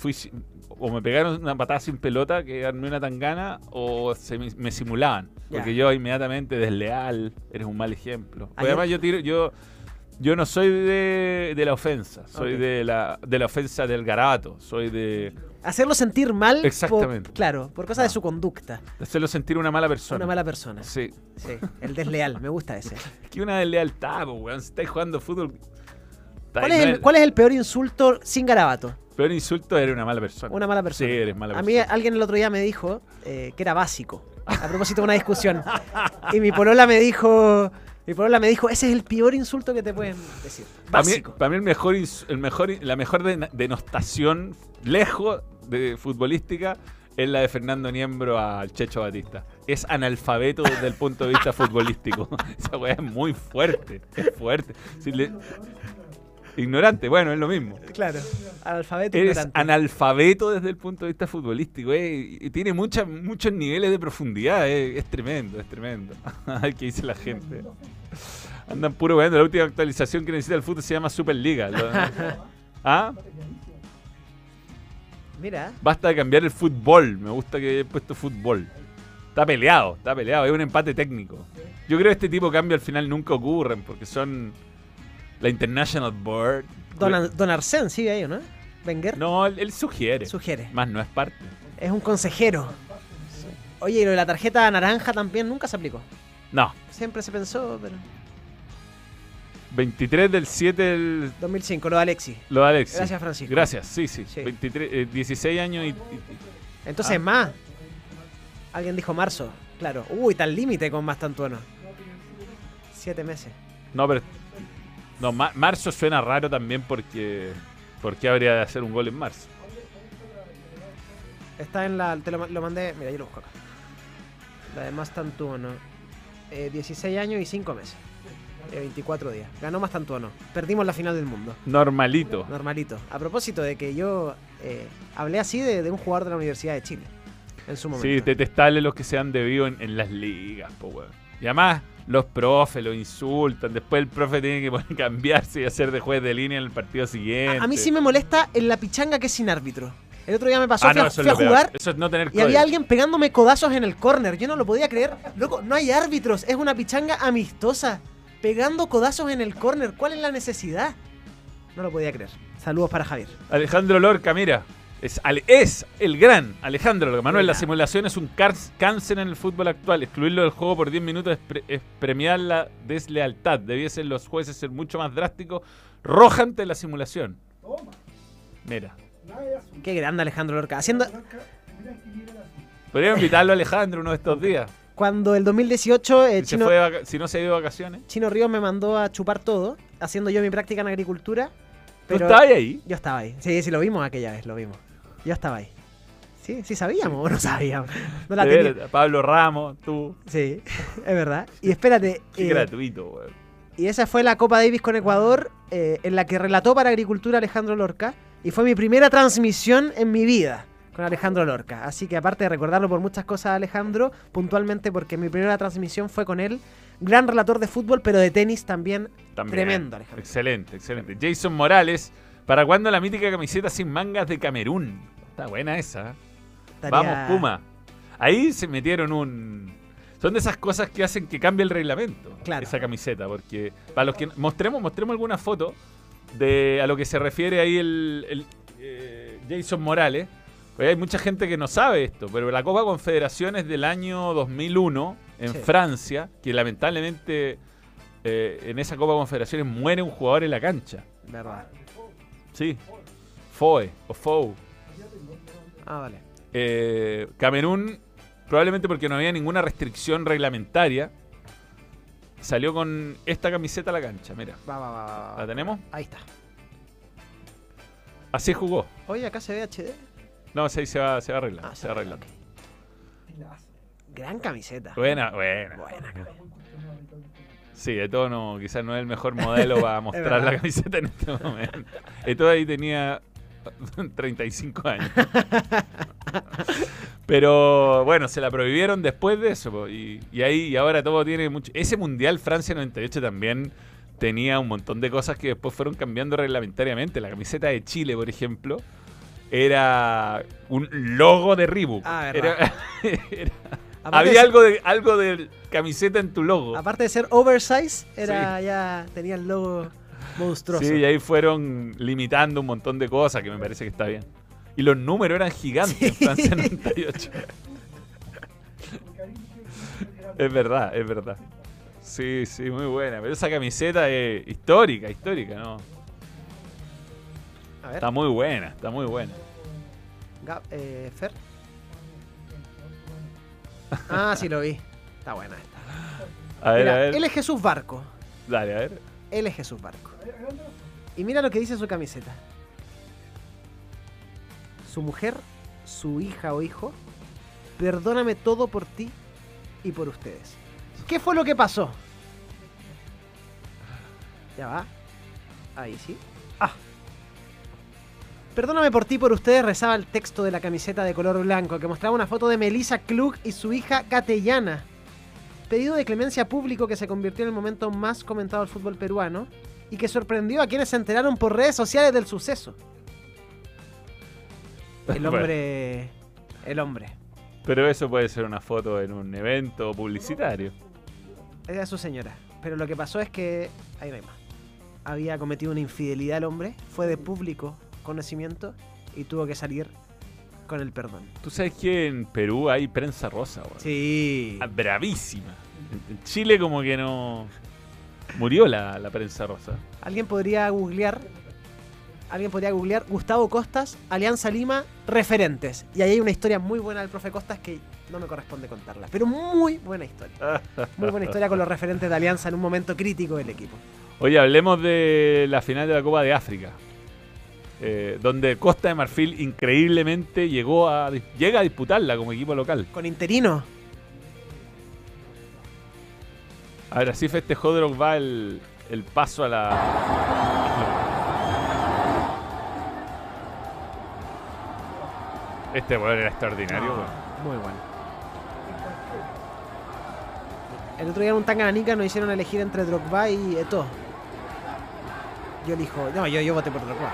o me pegaron una patada sin pelota, que armé una tangana, o me simulaban. Ya. Porque yo inmediatamente desleal, eres un mal ejemplo. Porque Ayer- además yo no soy de la ofensa, soy Ok. de la ofensa del garabato, soy de Hacerlo sentir mal, Exactamente. por cosas de su conducta. hacerlo sentir una mala persona. Una mala persona. Sí. Sí, el desleal, me gusta ese. Que una deslealtad, po, weón. Si estáis jugando fútbol. ¿Cuál es el peor insulto sin garabato? peor insulto? Eres una mala persona. Una mala persona. Sí, eres mala A persona. mí alguien el otro día me dijo que era básico, a propósito de una discusión. Y mi polola me dijo, ese es el peor insulto que te pueden decir. Básico. Para mí la mejor denostación lejos de futbolística es la de Fernando Niembro al Checho Batista. Es analfabeto desde el punto de vista futbolístico. Esa weá es muy fuerte. Es fuerte. Ignorante, bueno, es lo mismo. Claro, analfabeto Eres ignorante. analfabeto desde el punto de vista futbolístico. Y tiene muchos niveles de profundidad. Es tremendo, es tremendo. A ver qué dice la gente. Andan puro weando. La última actualización que necesita el fútbol se llama Superliga. ¿Ah? Mira, Basta de cambiar el fútbol. Me gusta que haya puesto fútbol. Está peleado. Es un empate técnico. Yo creo que este tipo de cambios al final nunca ocurren porque son la International Board. Don Arsén sigue ahí, ¿no? Wenger No, él sugiere. sugiere. Más no es parte. Es un consejero. Oye, y lo de la tarjeta naranja también nunca se aplicó. No. Siempre se pensó, pero... 23 del 7 del... 2005, lo de Alexis. Lo de Alexis. Gracias, Francisco. Gracias, sí. Sí. 16 años y... Entonces más. Alguien dijo marzo. Claro. Uy, tal límite con Mastantuono. 7 meses. No, pero... No, marzo suena raro también porque... ¿Por qué habría de hacer un gol en marzo? Está en la... Te lo mandé... Mira, yo lo busco acá. La de Mastantuono. 16 años y 5 meses. 24 días. Ganó Mastantuono. Perdimos la final del mundo. Normalito. Normalito. A propósito de que yo hablé así de un jugador de la Universidad de Chile. En su momento. Sí, detestable los que se han debido en las ligas, po, weón. Y además, los profes lo insultan. Después el profe tiene que cambiarse y hacer de juez de línea en el partido siguiente. A mí sí me molesta en la pichanga que es sin árbitro. El otro día me pasó, no, eso fui es a lo peor. jugar Eso es no tener y código. había alguien pegándome codazos en el córner. Yo no lo podía creer. Loco, no hay árbitros. Es una pichanga amistosa. Pegando codazos en el córner. ¿Cuál es la necesidad? No lo podía creer. Saludos para Javier. Alejandro Lorca, mira. Es el gran Alejandro Lorca. Manuel, la simulación es un cáncer en el fútbol actual. Excluirlo del juego por 10 minutos es premiar la deslealtad. Debiesen los jueces ser mucho más drásticos. Roja ante la simulación. Mira. Qué grande Alejandro Lorca. Haciendo... Podría invitarlo a Alejandro uno de estos días. Cuando el 2018 Si no se ha ido de vacaciones. Chino Ríos me mandó a chupar todo, haciendo yo mi práctica en agricultura. ¿Tú estabas ahí? Yo estaba ahí. Sí, lo vimos aquella vez, lo vimos. Yo estaba ahí. Sí sabíamos o no sabíamos. No la De tenía. verdad, Pablo Ramos, tú. Sí, es verdad. Y espérate. Qué gratuito, weón. Y esa fue la Copa Davis con Ecuador, en la que relató para Agricultura Alejandro Lorca. Y fue mi primera transmisión en mi vida con Alejandro Lorca. Así que aparte de recordarlo por muchas cosas, Alejandro, puntualmente porque mi primera transmisión fue con él. Gran relator de fútbol, pero de tenis también. Tremendo, Alejandro. Excelente, excelente. Jason Morales, ¿para cuándo la mítica camiseta sin mangas de Camerún? Está buena esa. Vamos, Puma. Ahí se metieron Son de esas cosas que hacen que cambie el reglamento. Claro. Esa camiseta, porque para los que mostremos alguna foto de a lo que se refiere ahí el Jason Morales. Pues hay mucha gente que no sabe esto, pero la Copa Confederaciones del año 2001 en Francia, que lamentablemente en esa Copa Confederaciones muere un jugador en la cancha. Verdad. Sí. Foe o Fou. Ah, vale. Camerún, probablemente porque no había ninguna restricción reglamentaria, salió con esta camiseta a la cancha. Mira. Va. ¿La tenemos? Ahí está. Así jugó. Oye, acá se ve HD. No, sí, se va a arreglar. Se va a arreglar. Gran camiseta. Buena. Sí, Eto'o quizás no es el mejor modelo para mostrar la camiseta en este momento. Eto'o ahí tenía 35 años. Pero bueno, se la prohibieron después de eso. Y ahora todo tiene mucho. Ese Mundial Francia 98 también tenía un montón de cosas que después fueron cambiando reglamentariamente. La camiseta de Chile, por ejemplo, era un logo de Reebok. Había algo de camiseta en tu logo. Aparte de ser oversize, ya tenía el logo monstruoso. Sí, y ahí fueron limitando un montón de cosas que me parece que está bien. Y los números eran gigantes en Francia 98. Es verdad. Sí, muy buena. Pero esa camiseta es histórica, ¿no? A ver. Está muy buena. Fer. Ah, sí lo vi. Está buena esta. A ver. Él es Jesús Barco. Dale, a ver. Él es Jesús Barco. Y mira lo que dice su camiseta. Su mujer, su hija o hijo, perdóname todo por ti y por ustedes. ¿Qué fue lo que pasó? Ya va. Ahí sí. Perdóname por ti y por ustedes, rezaba el texto de la camiseta de color blanco, que mostraba una foto de Melissa Klug y su hija Catellana. Pedido de clemencia público que se convirtió en el momento más comentado del fútbol peruano y que sorprendió a quienes se enteraron por redes sociales del suceso. El hombre. Pero eso puede ser una foto en un evento publicitario. Era su señora. Pero lo que pasó es que... Ahí no hay más. Había cometido una infidelidad el hombre. Fue de público conocimiento y tuvo que salir con el perdón. Tú sabes que en Perú hay prensa rosa, güey. Sí. Bravísima. En Chile como que no... Murió la prensa rosa. Alguien podría googlear Gustavo Costas, Alianza Lima, referentes. Y ahí hay una historia muy buena del profe Costas que no me corresponde contarla. Pero muy buena historia. Muy buena historia con los referentes de Alianza en un momento crítico del equipo. Oye, hablemos de la final de la Copa de África. Donde Costa de Marfil increíblemente llega a disputarla como equipo local. Con interino. A ver, así festejó Drogba el paso a la... Este weón era extraordinario, weón. Muy bueno. El otro día en un Tanganyika nos hicieron elegir entre Drogba y Eto'o. Yo elijo... No, yo voté por Drogba.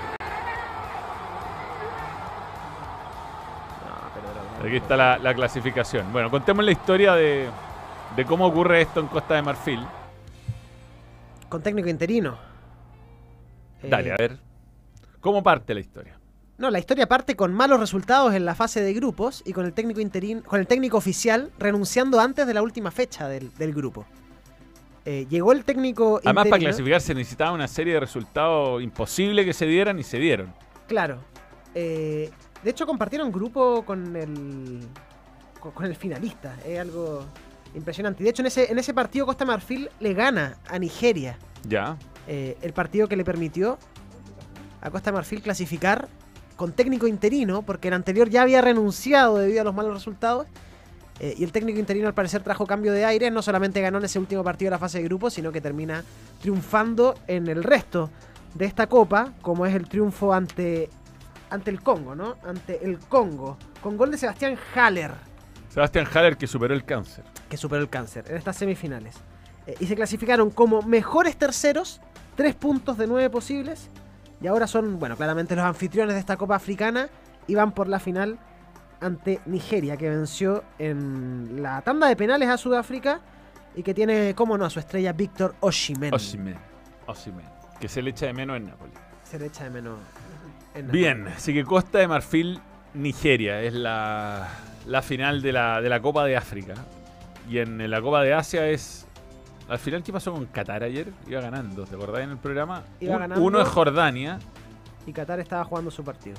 Aquí está la clasificación. Bueno, contemos la historia de cómo ocurre esto en Costa de Marfil. Con técnico interino. Dale, a ver. ¿Cómo parte la historia? No, la historia parte con malos resultados en la fase de grupos y con el técnico con el técnico oficial renunciando antes de la última fecha del grupo. Llegó el técnico interino. Además, para clasificar se necesitaba una serie de resultados imposibles que se dieran y se dieron. Claro. De hecho, compartieron grupo con el finalista. Es algo impresionante. Y de hecho, en ese partido Costa Marfil le gana a Nigeria. Ya. El partido que le permitió a Costa Marfil clasificar con técnico interino, porque el anterior ya había renunciado debido a los malos resultados, Y el técnico interino al parecer trajo cambio de aire. No solamente ganó en ese último partido de la fase de grupos, sino que termina triunfando en el resto de esta copa, como es el triunfo ante el Congo, ¿no? Ante el Congo, con gol de Sebastián Haller. Sebastián Haller, que superó el cáncer. Que superó el cáncer en estas semifinales. Y se clasificaron como mejores terceros, 3 puntos de 9 posibles. Y ahora son, bueno, claramente los anfitriones de esta Copa Africana y van por la final ante Nigeria, que venció en la tanda de penales a Sudáfrica y que tiene, cómo no, a su estrella Víctor Osimhen. Osimhen, que se le echa de menos en Nápoles. Se le echa de menos en Nápoles. Bien, así que Costa de Marfil, Nigeria, es la final de la Copa de África. Y en la Copa de Asia es... Al final, ¿qué pasó con Qatar ayer? Iba ganando, ¿te acordás en el programa? Iba ganando. Uno es Jordania. Y Qatar estaba jugando su partido.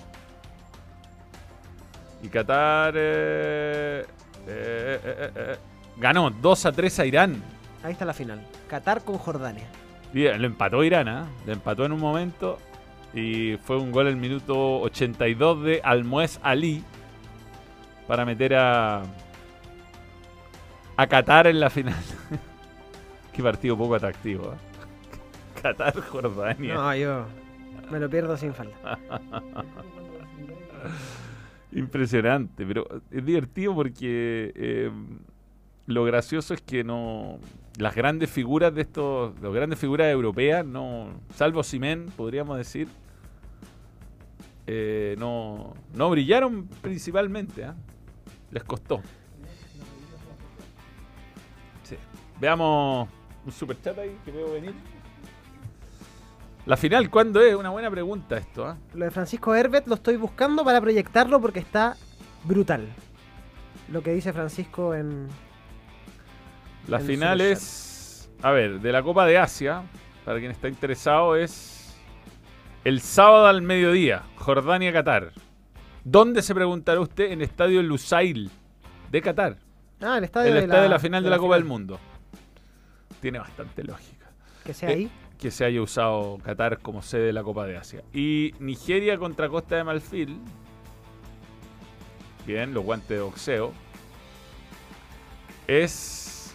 Y Qatar ganó 2-3 a Irán. Ahí está la final. Qatar con Jordania. Bien, lo empató Irán, ¿eh? Lo empató en un momento. Y fue un gol el minuto 82 de Almoez Ali para meter a Qatar en la final. Qué partido poco atractivo, ¿eh? Qatar-Jordania. No, yo me lo pierdo sin falta. Impresionante, pero es divertido porque lo gracioso es que no... Las grandes figuras de estos... Las grandes figuras europeas, no, salvo Osimhen, podríamos decir, no brillaron principalmente, ¿eh? Les costó. Sí. Veamos un superchat ahí que veo venir. La final, ¿cuándo es? Una buena pregunta esto, ¿eh? Lo de Francisco Herbert lo estoy buscando para proyectarlo porque está brutal. Lo que dice Francisco en... La en final Superchat. es... A ver, de la Copa de Asia, para quien está interesado, es el sábado al mediodía, Jordania-Qatar. ¿Dónde, se preguntará usted? En el estadio Lusail de Qatar. Ah, el estadio, El estadio de la final de la Copa del Mundo. Tiene bastante lógica. Que sea ahí. Que se haya usado Qatar como sede de la Copa de Asia. Y Nigeria contra Costa de Marfil. Bien, los guantes de boxeo. Es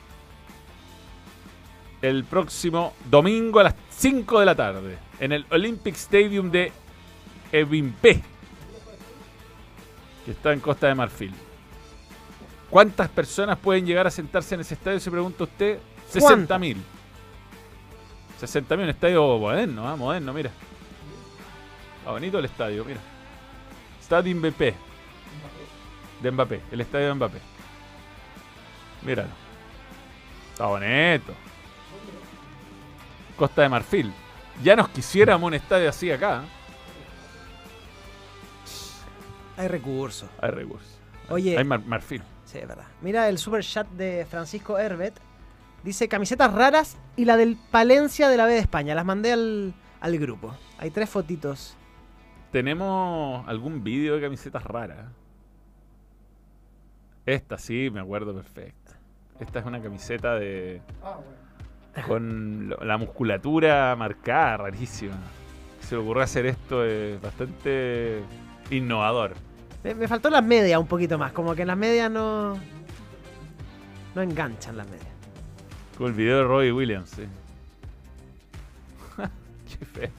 el próximo domingo a las 5 de la tarde en el Olympic Stadium de Evimpe, que está en Costa de Marfil. ¿Cuántas personas pueden llegar a sentarse en ese estadio? Se pregunta usted. 60.000. 60.000, un estadio moderno, ¿eh? Moderno, mira. Está bonito el estadio, mira. Stade Mbappé. De Mbappé, el estadio de Mbappé. Míralo. Está bonito. Costa de Marfil. Ya nos quisiéramos un estadio así acá. Hay recursos. Hay recursos. Oye. Hay Marfil. Sí, es verdad. Mira el super chat de Francisco Herbert. Dice camisetas raras y la del Palencia de la B de España. Las mandé al grupo. Hay 3 fotitos. ¿Tenemos algún vídeo de camisetas raras? Esta sí, me acuerdo perfecto. Esta es una camiseta de... con la musculatura marcada, rarísima. Se le ocurrió hacer esto, es bastante innovador. Me faltó las medias un poquito más. Como que las medias no enganchan las medias. Como el video de Robbie Williams, sí. Qué feo.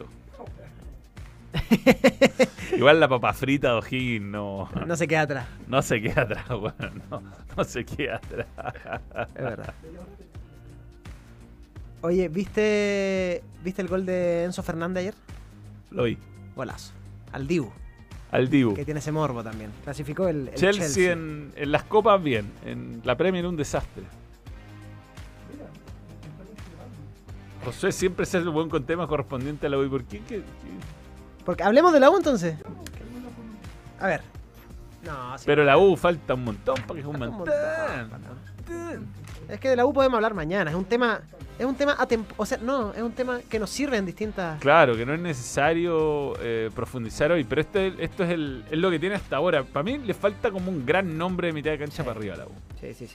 Igual la papa frita de O'Higgins no se queda atrás. No se queda atrás, bueno, no se queda atrás. Es verdad. Oye, ¿viste el gol de Enzo Fernández ayer? Lo vi. Golazo. Al Dibu. Al Dibu. Que tiene ese morbo también. Clasificó el Chelsea. En las copas bien. En la Premier un desastre. José siempre se hace buen con temas correspondientes a la U. ¿Por qué? Porque hablemos de la U entonces. A ver. No, sí. Pero la U falta un montón porque es un montón. Es que de la U podemos hablar mañana. Es un tema o sea, no, es un tema que nos sirve en distintas... Claro, que no es necesario profundizar hoy, pero esto es lo que tiene hasta ahora. Para mí le falta como un gran nombre de mitad de cancha para arriba a la U. Sí.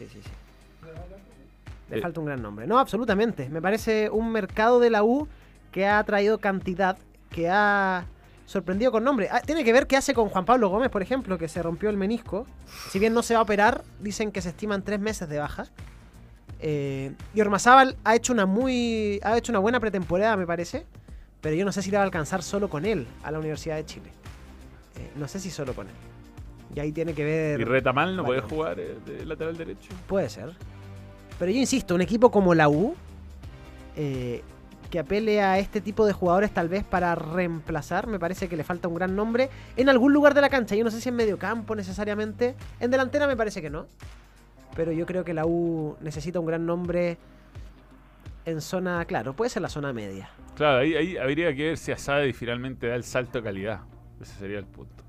Le falta un gran nombre. No, absolutamente. Me parece un mercado de la U que ha traído cantidad, que ha sorprendido con nombre. Tiene que ver qué hace con Juan Pablo Gómez, por ejemplo, que se rompió el menisco. Si bien no se va a operar, dicen que se estiman 3 meses de baja. Y Ormazábal ha hecho una buena pretemporada, me parece. Pero yo no sé si le va a alcanzar solo con él a la Universidad de Chile. No sé si solo con él. Y ahí tiene que ver... ¿Y Retamal no puede Bueno. jugar de lateral derecho? Puede ser. Pero yo insisto, un equipo como la U, que apele a este tipo de jugadores tal vez para reemplazar, me parece que le falta un gran nombre en algún lugar de la cancha. Yo no sé si en mediocampo necesariamente. En delantera me parece que no. Pero yo creo que la U necesita un gran nombre en zona, claro, puede ser la zona media. Claro, ahí habría que ver si Asadi finalmente da el salto de calidad. Ese sería el punto.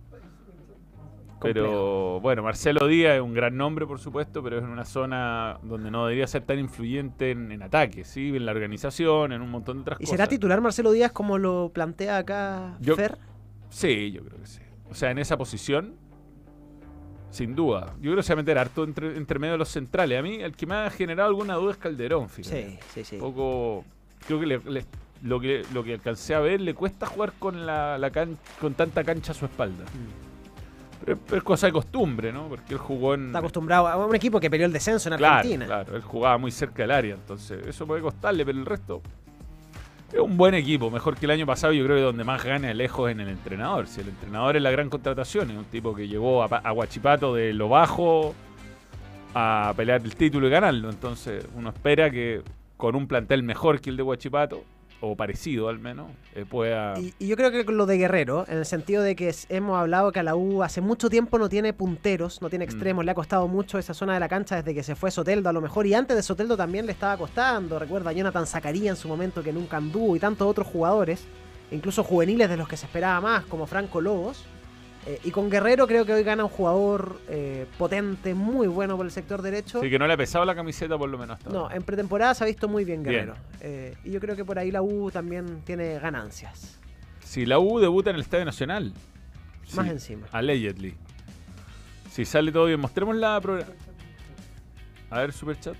Pero bueno, Marcelo Díaz es un gran nombre, por supuesto, pero es en una zona donde no debería ser tan influyente en ataque, ¿sí? En la organización, en un montón de otras ¿Y cosas. será titular Marcelo Díaz como lo plantea acá Fer? Sí, yo creo que sí. O sea, en esa posición, sin duda. Yo creo que se va a meter harto entre medio de los centrales. A mí, el que me ha generado alguna duda es Calderón, fíjate. Sí. Un poco, creo que lo que alcancé a ver, le cuesta jugar con con tanta cancha a su espalda. Pero es cosa de costumbre, ¿no? Porque él jugó en... Está acostumbrado a un equipo que peleó el descenso en Argentina. Claro, él jugaba muy cerca del área, entonces eso puede costarle, pero el resto es un buen equipo, mejor que el año pasado. Yo creo que donde más gana lejos en el entrenador. Si el entrenador es la gran contratación, es un tipo que llevó a Huachipato de lo bajo a pelear el título y ganarlo, entonces uno espera que con un plantel mejor que el de Huachipato, o parecido al menos, pueda... Y yo creo que con lo de Guerrero, en el sentido de que hemos hablado que a la U hace mucho tiempo no tiene punteros, no tiene extremos, le ha costado mucho esa zona de la cancha desde que se fue Soteldo a lo mejor, y antes de Soteldo también le estaba costando, recuerda a Jonathan Zacaría en su momento que nunca anduvo, y tantos otros jugadores, incluso juveniles de los que se esperaba más, como Franco Lobos. Y con Guerrero creo que hoy gana un jugador potente, muy bueno por el sector derecho. Sí, que no le ha pesado la camiseta por lo menos hasta No, ahora. en pretemporada se ha visto muy bien Guerrero. Y yo creo que por ahí la U también tiene ganancias. Si la U debuta en el Estadio Nacional. Más Sí, encima. allegedly. Si sale todo bien, mostremos la programa. A ver, Superchat.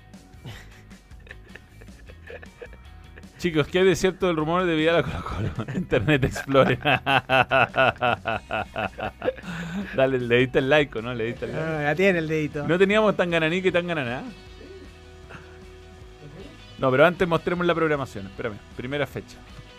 Chicos, ¿qué hay de cierto del rumor de Vidal a Colo-Colo? Internet Explorer. Dale, le diste el like, ¿o no? Le diste el like. Ya tiene el dedito. No teníamos tan gananí que tan gananá. No, pero antes mostremos la programación. Espérame, primera fecha.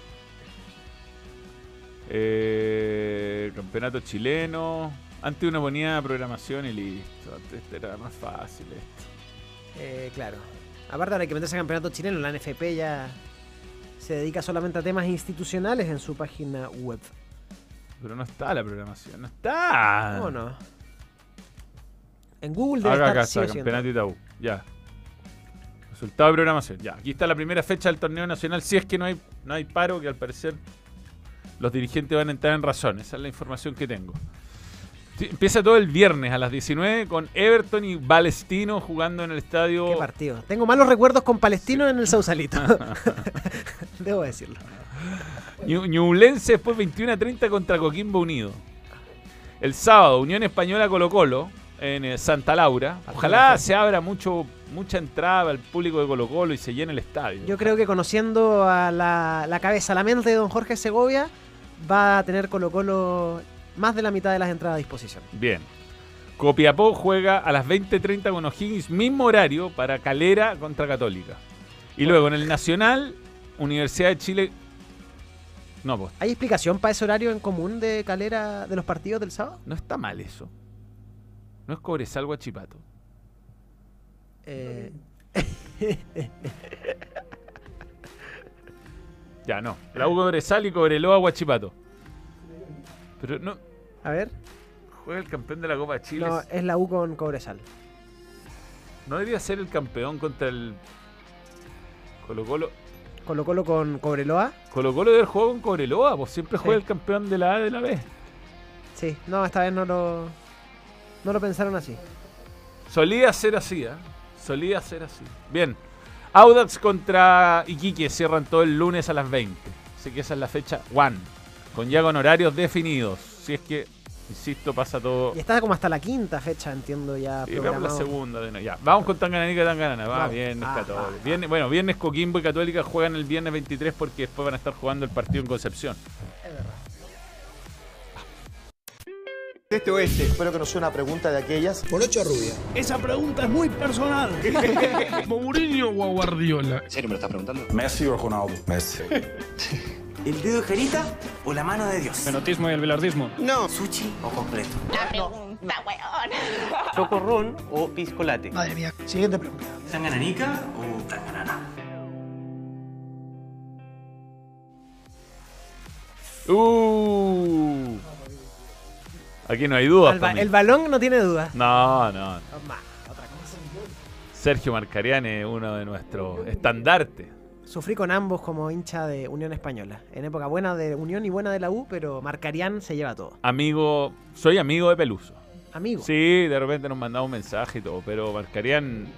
Campeonato chileno. Antes uno ponía programación y listo. Antes era más fácil esto. Claro. Aparte ahora hay que meterse a campeonato chileno. La NFP ya se dedica solamente a temas institucionales en su página web. Pero no está la programación. No está. ¿Cómo no? En Google debe Acá estar está, sí o sí. Campeonato Itaú. Ya. Resultado de programación. Ya. Aquí está la primera fecha del torneo nacional. Si es que no hay paro, que al parecer los dirigentes van a entrar en razón. Esa es la información que tengo. Sí, empieza todo el viernes a las 19 con Everton y Palestino jugando en el estadio. Qué partido. Tengo malos recuerdos con Palestino en el Sausalito. Debo decirlo. Ñublense después 21-30 contra Coquimbo Unido. El sábado, Unión Española Colo-Colo en Santa Laura. Ojalá se abra mucha entrada al público de Colo-Colo y se llene el estadio. Yo creo que conociendo a la cabeza, la mente de don Jorge Segovia, va a tener Colo-Colo más de la mitad de las entradas a disposición. Bien. Copiapó juega a las 20:30 con O'Higgins, mismo horario para Calera contra Católica. Y luego en el Nacional, Universidad de Chile. No, pues. ¿Hay explicación para ese horario en común de Calera de los partidos del sábado? No está mal eso. No es Cobresal Huachipato. Ya, no. La U Cobresal y Cobreloa Huachipato. Pero no. A ver. Juega el campeón de la Copa de Chile. No, es la U con Cobresal. ¿No debería ser el campeón contra el Colo-Colo? Colo-Colo con Cobreloa. Colo-Colo debe haber jugado con Cobreloa, pues siempre juega Sí. el campeón de la A de la B. Sí, no, esta vez no lo pensaron así. Solía ser así, ¿eh? Solía ser así. Bien. Audax contra Iquique cierran todo el lunes a las 20. Así que esa es la fecha 1. Con horarios definidos. Si es que, insisto, pasa todo. Y está como hasta la quinta fecha, entiendo ya. Y veamos la programado. segunda. Ya. Vamos con Tangananica, Tanganana. Va, Vamos. viernes Católica. Viernes Coquimbo y Católica juegan el viernes 23 porque después van a estar jugando el partido en Concepción. Es verdad. Este oeste. Espero que no sea una pregunta de aquellas. Polocho o rubia. Esa pregunta es muy personal. ¿Mourinho o Guardiola? ¿En serio me lo estás preguntando? ¿Messi o Ronaldo? Messi. ¿El dedo de Jerita o la mano de Dios? ¿Fenotismo y el bilardismo? No. ¿Sushi o completo? La pregunta, weón. ¿Chocorrón o piscolate? Madre mía. Siguiente pregunta. ¿Tangananica o tanganana? Aquí no hay dudas. para mí. El balón no tiene dudas. No. Más, otra cosa. Sergio Marcarián es uno de nuestros estandartes. Sufrí con ambos como hincha de Unión Española. En época buena de Unión y buena de la U, pero Marcarián se lleva todo. Soy amigo de Peluso. Amigo. Sí, de repente nos mandaba un mensaje y todo, pero Marcarián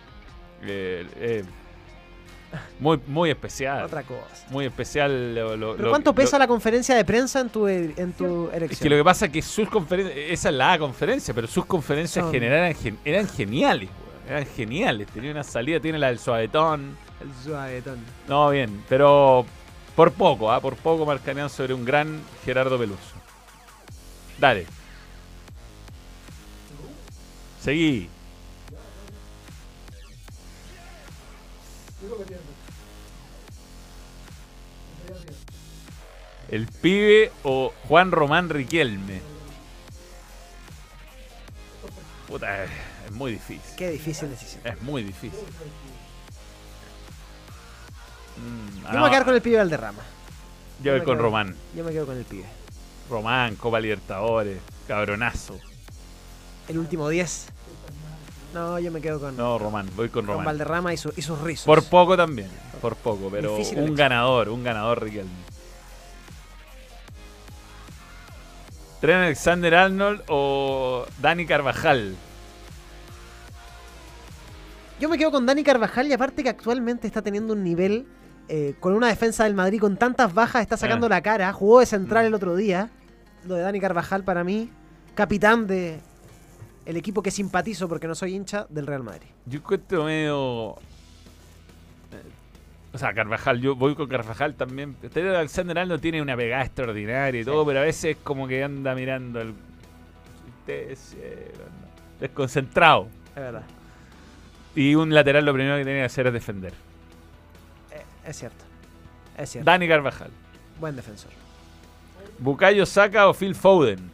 muy especial. Otra cosa. Muy especial. ¿Pero cuánto pesa la conferencia de prensa en tu elección? Es que lo que pasa es que sus conferencias, esa es la conferencia, pero sus conferencias en general eran geniales, güey, eran geniales. Tenía una salida, tiene la del suavetón. El suavetón. No, bien, pero por poco Marcarián sobre un gran Gerardo Peluso. Dale. Seguí. El pibe o Juan Román Riquelme. Puta, es muy difícil. Qué difícil decisión. Es muy difícil. Yo me voy a quedar con el pibe Valderrama. Yo voy con Román. Yo me quedo con el pibe. Román, Copa Libertadores, cabronazo. El último 10. No, yo me quedo con... No, Román, voy con Román. Con Valderrama y sus rizos. Por poco también, por poco, pero Difícil un ganador Riquelme. Trent Alexander-Arnold o Dani Carvajal. Yo me quedo con Dani Carvajal y aparte que actualmente está teniendo un nivel con una defensa del Madrid con tantas bajas, está sacando la cara. Jugó de central el otro día. Lo de Dani Carvajal para mí, capitán de el equipo que simpatizo porque no soy hincha del Real Madrid. Yo encuentro medio... O sea, Carvajal, yo voy con Carvajal también. Trent Alexander-Arnold tiene una pegada extraordinaria y todo, pero a veces como que anda mirando el... desconcentrado. Es verdad. Y un lateral lo primero que tiene que hacer es defender. Es cierto. Es cierto. Dani Carvajal. Buen defensor. Bukayo Saka o Phil Foden.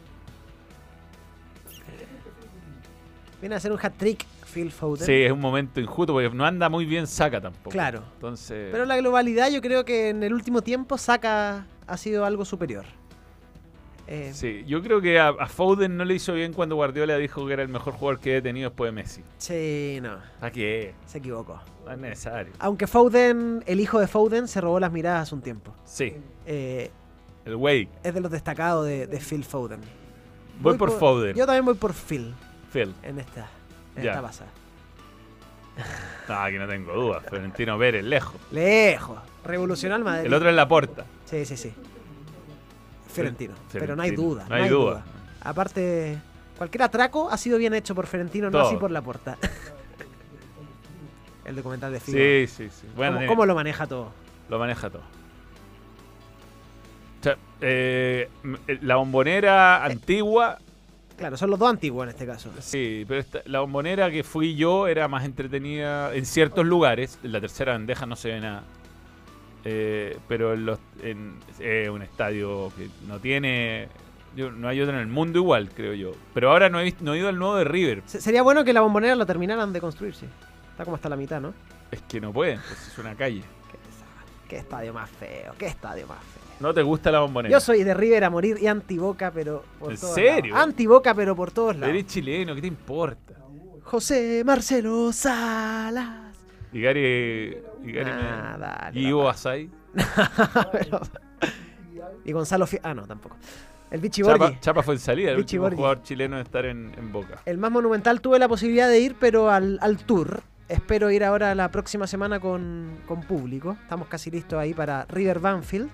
Viene a hacer un hat-trick Phil Foden. Sí, es un momento injusto porque no anda muy bien Saka tampoco. Claro. Entonces... Pero en la globalidad yo creo que en el último tiempo Saka ha sido algo superior. Sí, yo creo que a Foden no le hizo bien cuando Guardiola dijo que era el mejor jugador que he tenido después de Messi. Sí, no. ¿A qué? Se equivocó. No es necesario. Aunque Foden, el hijo de Foden, se robó las miradas hace un tiempo. Sí. El güey. Es de los destacados de Phil Foden. Voy por Foden. Yo también voy por Phil. Phil. En esta pasada. No, aquí no tengo dudas. Florentino Pérez, lejos. Lejos. Revolucionó al Madrid. El otro es Laporta. Sí. Florentino. Pero no hay duda. No hay duda. Aparte, cualquier atraco ha sido bien hecho por Florentino, no así por Laporta. El documental de Figo. Sí. Bueno, ¿Cómo lo maneja todo? Lo maneja todo. O sea, la Bombonera antigua... Claro, son los dos antiguos en este caso. Sí, pero la Bombonera que fui yo era más entretenida en ciertos lugares. En la tercera bandeja no se ve nada. Pero en un estadio que no tiene... No hay otro en el mundo igual, creo yo. Pero ahora no he ido al nuevo de River. Sería bueno que la Bombonera lo terminaran de construirse. Está como hasta la mitad, ¿no? Es que no pueden, pues es una calle. Qué estadio más feo, ¿No te gusta la Bombonera? Yo soy de River a morir y anti-Boca, pero por ¿En todos serio? lados. Anti-Boca, pero por todos lados. Eres chileno, ¿qué te importa? José Marcelo Salas. Y Gary Ivo Asai. Y Gonzalo no, tampoco. El Vichy Borghi. Chapa fue en salida, el último Borghi. jugador chileno de estar en Boca. El más monumental tuve la posibilidad de ir, pero al tour. Espero ir ahora la próxima semana con público. Estamos casi listos ahí para River Banfield.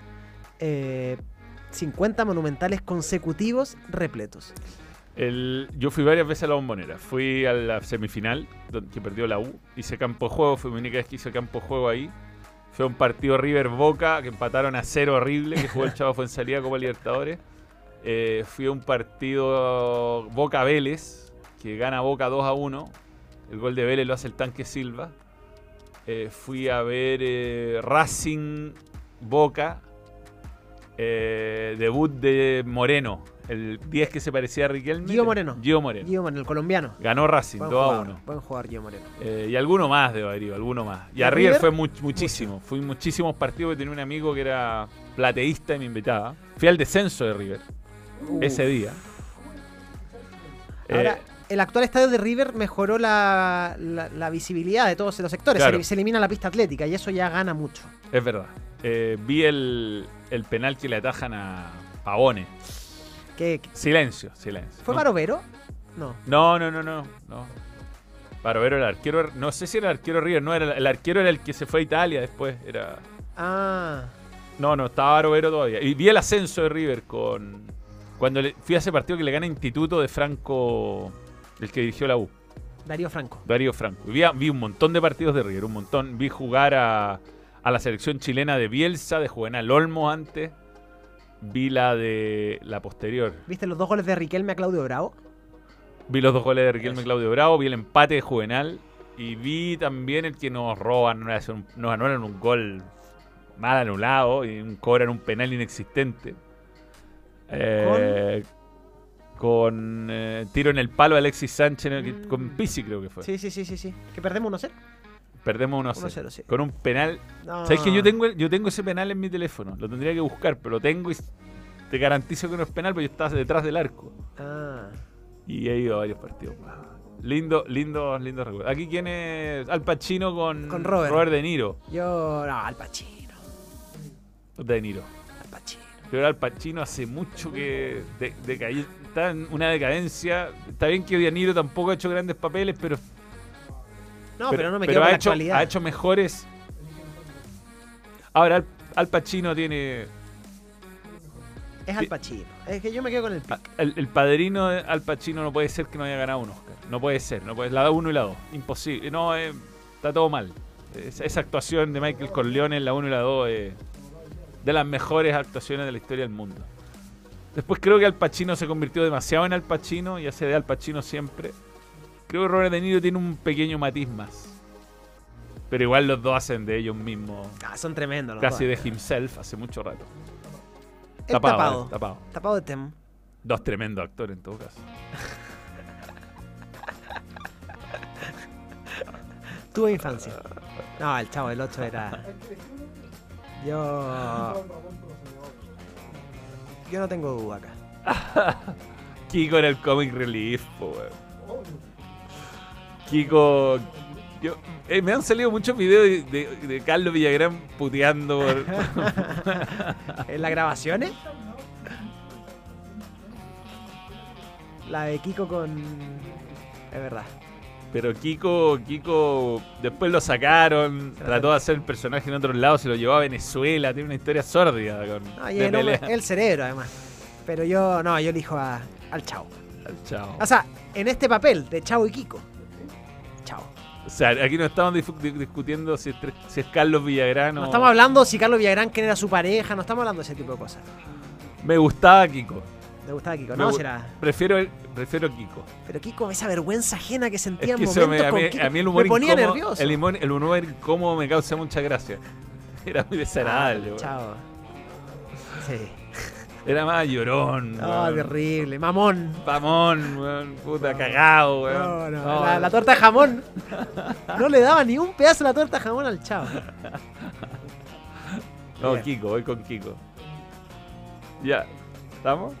50 monumentales consecutivos repletos. Yo fui varias veces a la Bombonera. Fui a la semifinal, que perdió la U. Hice campo de juego, fue mi única vez que hice campo de juego ahí. Fue un partido River Boca, que empataron a 0 horrible, que jugó el Chavo Fuenzalía Copa Libertadores. Fui a un partido Boca Vélez, que gana Boca 2-1. El gol de Vélez lo hace el Tanque Silva. Fui a ver Racing Boca, debut de Moreno, el 10 que se parecía a Riquelme. Gio Moreno. Gio Moreno. Gio Moreno, el colombiano. Ganó Racing 2-1. Buen jugador Gio Moreno. Y alguno más debe haber ido, alguno más. Y a River fue muchísimo. Fui muchísimos partidos, tenía un amigo que era plateísta y me invitaba. Fui al descenso de River ese día. Ahora, el actual estadio de River mejoró la visibilidad de todos los sectores. Claro. Se elimina la pista atlética y eso ya gana mucho. Es verdad. Vi el penal que le atajan a Pavone. Silencio. ¿Fue Barovero? No. No. Barovero era el arquero. No sé si era el arquero River. No, el arquero era el que se fue a Italia después. Era. Ah. No, estaba Barovero todavía. Y vi el ascenso de River cuando fui a ese partido que le gana Instituto de Franco, el que dirigió la U. Darío Franco. Vi un montón de partidos de River, un montón. Vi jugar a la selección chilena de Bielsa, de Juvenal Olmo antes. Vi la de la posterior. ¿Viste los 2 goles de Riquelme a Claudio Bravo? Vi los 2 goles de Riquelme a Claudio Bravo, vi el empate de Juvenal y vi también el que nos roban, nos anulan un gol mal anulado y cobran un penal inexistente. Con tiro en el palo de Alexis Sánchez, con Pizzi creo que fue. Sí. ¿Que perdemos 1-0? Perdemos 1-0. Sí. Con un penal. No. ¿Sabes que yo tengo ese penal en mi teléfono? Lo tendría que buscar, pero lo tengo y te garantizo que no es penal porque yo estaba detrás del arco. Ah. Y he ido a varios partidos. Lindo recuerdo. Aquí quién es Al Pacino con Robert De Niro. Al Pacino. De Niro. Al Pacino. Pero Al Pacino hace mucho que está en una decadencia. Está bien que De Niro tampoco ha hecho grandes papeles, pero no me quedo con la actualidad. Ha hecho mejores. Ahora Al Pacino tiene. Es Al Pacino. Es que yo me quedo con el pick. El padrino de Al Pacino no puede ser que no haya ganado un Oscar. No puede ser. La 1 y la 2. Imposible. No, está todo mal. Esa actuación de Michael Corleone en la 1 y la 2 es de las mejores actuaciones de la historia del mundo. Después creo que Al Pacino se convirtió demasiado en Al Pacino y hace de Al Pacino siempre. Creo que Robert De Niro tiene un pequeño matiz más. Pero igual los dos hacen de ellos mismos. Son tremendos los casi dos. de himself hace mucho rato. Tapado de tem. Dos tremendos actores en todo caso. Tuve infancia. No, el Chavo del 8 era... Yo no tengo duda acá. Kiko era el comic relief, weón. Kiko... me han salido muchos videos de Carlos Villagrán puteando por... ¿En las grabaciones? La de Kiko con... Es verdad. Pero Kiko después lo sacaron, trató de hacer el personaje en otros lados, se lo llevó a Venezuela, tiene una historia sórdida con el cerebro además. Pero yo elijo al Chavo. Al Chavo. O sea, en este papel de Chavo y Kiko. Chavo. O sea, aquí no estamos discutiendo si es Carlos Villagrán o... No estamos hablando si Carlos Villagrán quién era su pareja, no estamos hablando de ese tipo de cosas. Me gustaba Kiko. ¿Te gustaba Kiko? No, será. Prefiero Kiko. Pero Kiko, esa vergüenza ajena que sentía es que en momentos con Kiko, a mí el humor me ponía incómodo, nervioso. El humor incómodo me causa mucha gracia. Era muy desagradable. Chao. Sí. Era más llorón. Terrible. Mamón, weón. Puta, cagado, weón. No. La torta de jamón. No le daba ni un pedazo de la torta de jamón al Chavo. No, Kiko, voy con Kiko. Ya. ¿Estamos?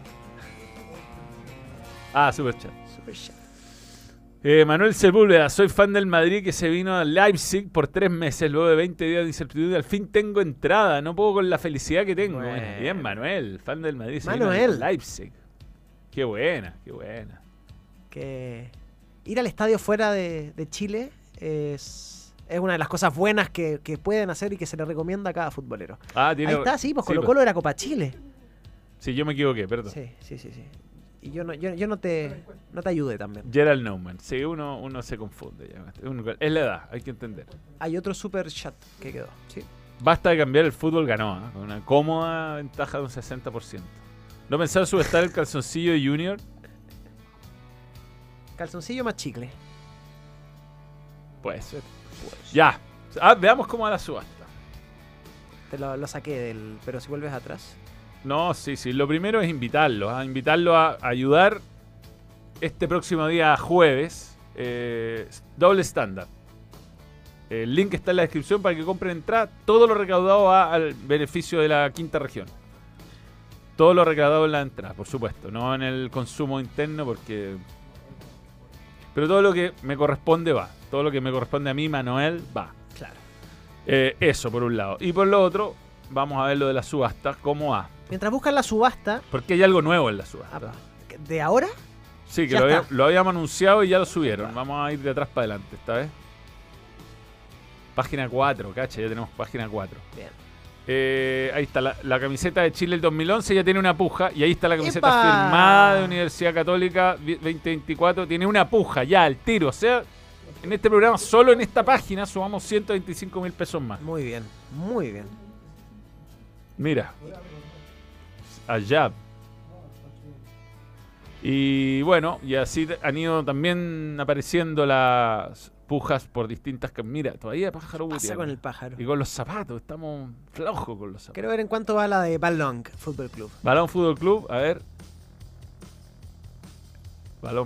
Super chat. Manuel Sepúlveda, soy fan del Madrid que se vino a Leipzig por 3 meses, luego de 20 días de incertidumbre. Al fin tengo entrada, no puedo con la felicidad que tengo. Bien, Manuel, fan del Madrid. Manuel. Leipzig. Qué buena. Que ir al estadio fuera de Chile es una de las cosas buenas que pueden hacer y que se le recomienda a cada futbolero. Ahí está, sí, pues Colo-Colo era Copa Chile. Sí, yo me equivoqué, perdón. Sí. Y yo no te ayudé también. Gerald Neumann. Sí, uno se confunde. Es la edad, hay que entender. Hay otro super chat que quedó. ¿Sí? Basta de cambiar el fútbol, ganó. Con una cómoda ventaja de un 60%. ¿No pensaron subestar el calzoncillo de Junior? Calzoncillo más chicle. Puede ser. Ya. Veamos cómo va la subasta. Te lo saqué del... Pero si vuelves atrás. No, sí. Lo primero es invitarlo a ayudar este próximo día jueves. Doble estándar. El link está en la descripción para que compren entrada. Todo lo recaudado va al beneficio de la quinta región. Todo lo recaudado en la entrada, por supuesto. No en el consumo interno porque... Pero todo lo que me corresponde va. Todo lo que me corresponde a mí, Manuel, va. Claro. Eso por un lado. Y por lo otro, vamos a ver lo de la subasta. ¿Cómo va? Mientras buscan la subasta... Porque hay algo nuevo en la subasta. ¿De ahora? Sí, que lo habíamos anunciado y ya lo subieron. Vamos a ir de atrás para adelante esta vez. Página 4, cacha, ya tenemos página 4. Bien. Ahí está la camiseta de Chile del 2011, ya tiene una puja. Y ahí está la camiseta ¡Epa! firmada de Universidad Católica 2024. Tiene una puja ya al tiro. O sea, en este programa, solo en esta página, sumamos 125.000 pesos más. Muy bien, muy bien. Mira. Allá. Y bueno, y así han ido también apareciendo las pujas por distintas... Mira, todavía pájaro ¿Qué pasa Gutiérrez. con el pájaro? Y con los zapatos, estamos flojos con los zapatos. Quiero ver en cuánto va la de Balón Fútbol Club. Balón Fútbol Club, a ver. Balón.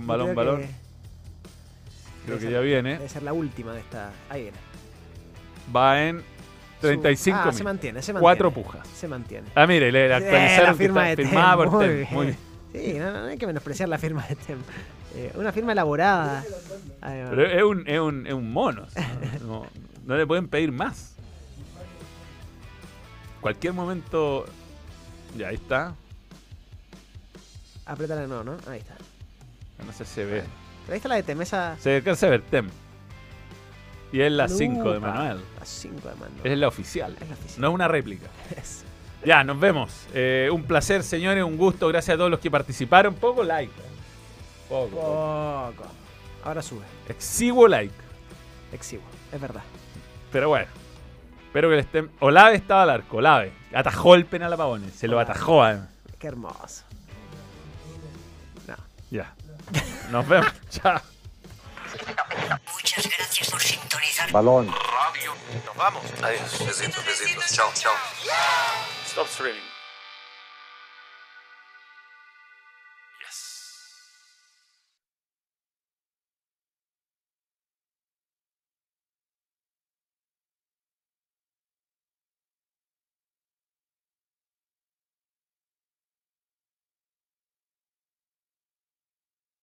Creo que ya viene. Debe ser la última de esta. Ahí viene. Va en 35.000. Se mantiene. 4 pujas. Se mantiene. Mire, le actualizaron la firma que está de firmada Tem, por muy Tem. bien. Muy bien. Sí, no hay que menospreciar la firma de Tem. Una firma elaborada. Pero es un mono. No le pueden pedir más. Cualquier momento. Ya, ahí está. Apriétala no, ¿no? Ahí está. No sé si se ve. Pero ahí está la de Tem, esa. Se alcanza a ver Tem. Y es la 5 de Manuel. La 5 de Manuel. Es la oficial. Es la oficial. No es una réplica. Ya, nos vemos. Un placer, señores. Un gusto. Gracias a todos los que participaron. Poco like. Poco. Ahora sube. Exiguo like. Exiguo. Es verdad. Pero bueno. Espero que le estén... Olave estaba al arco. Olave. Atajó el penal a Pavone. Se lo atajó además. Qué hermoso. No. Ya. Nos vemos. Chao. Muchas gracias por sintonizar. Balón. Radio. Nos vamos. Adiós. Besitos. Chao. Stop streaming.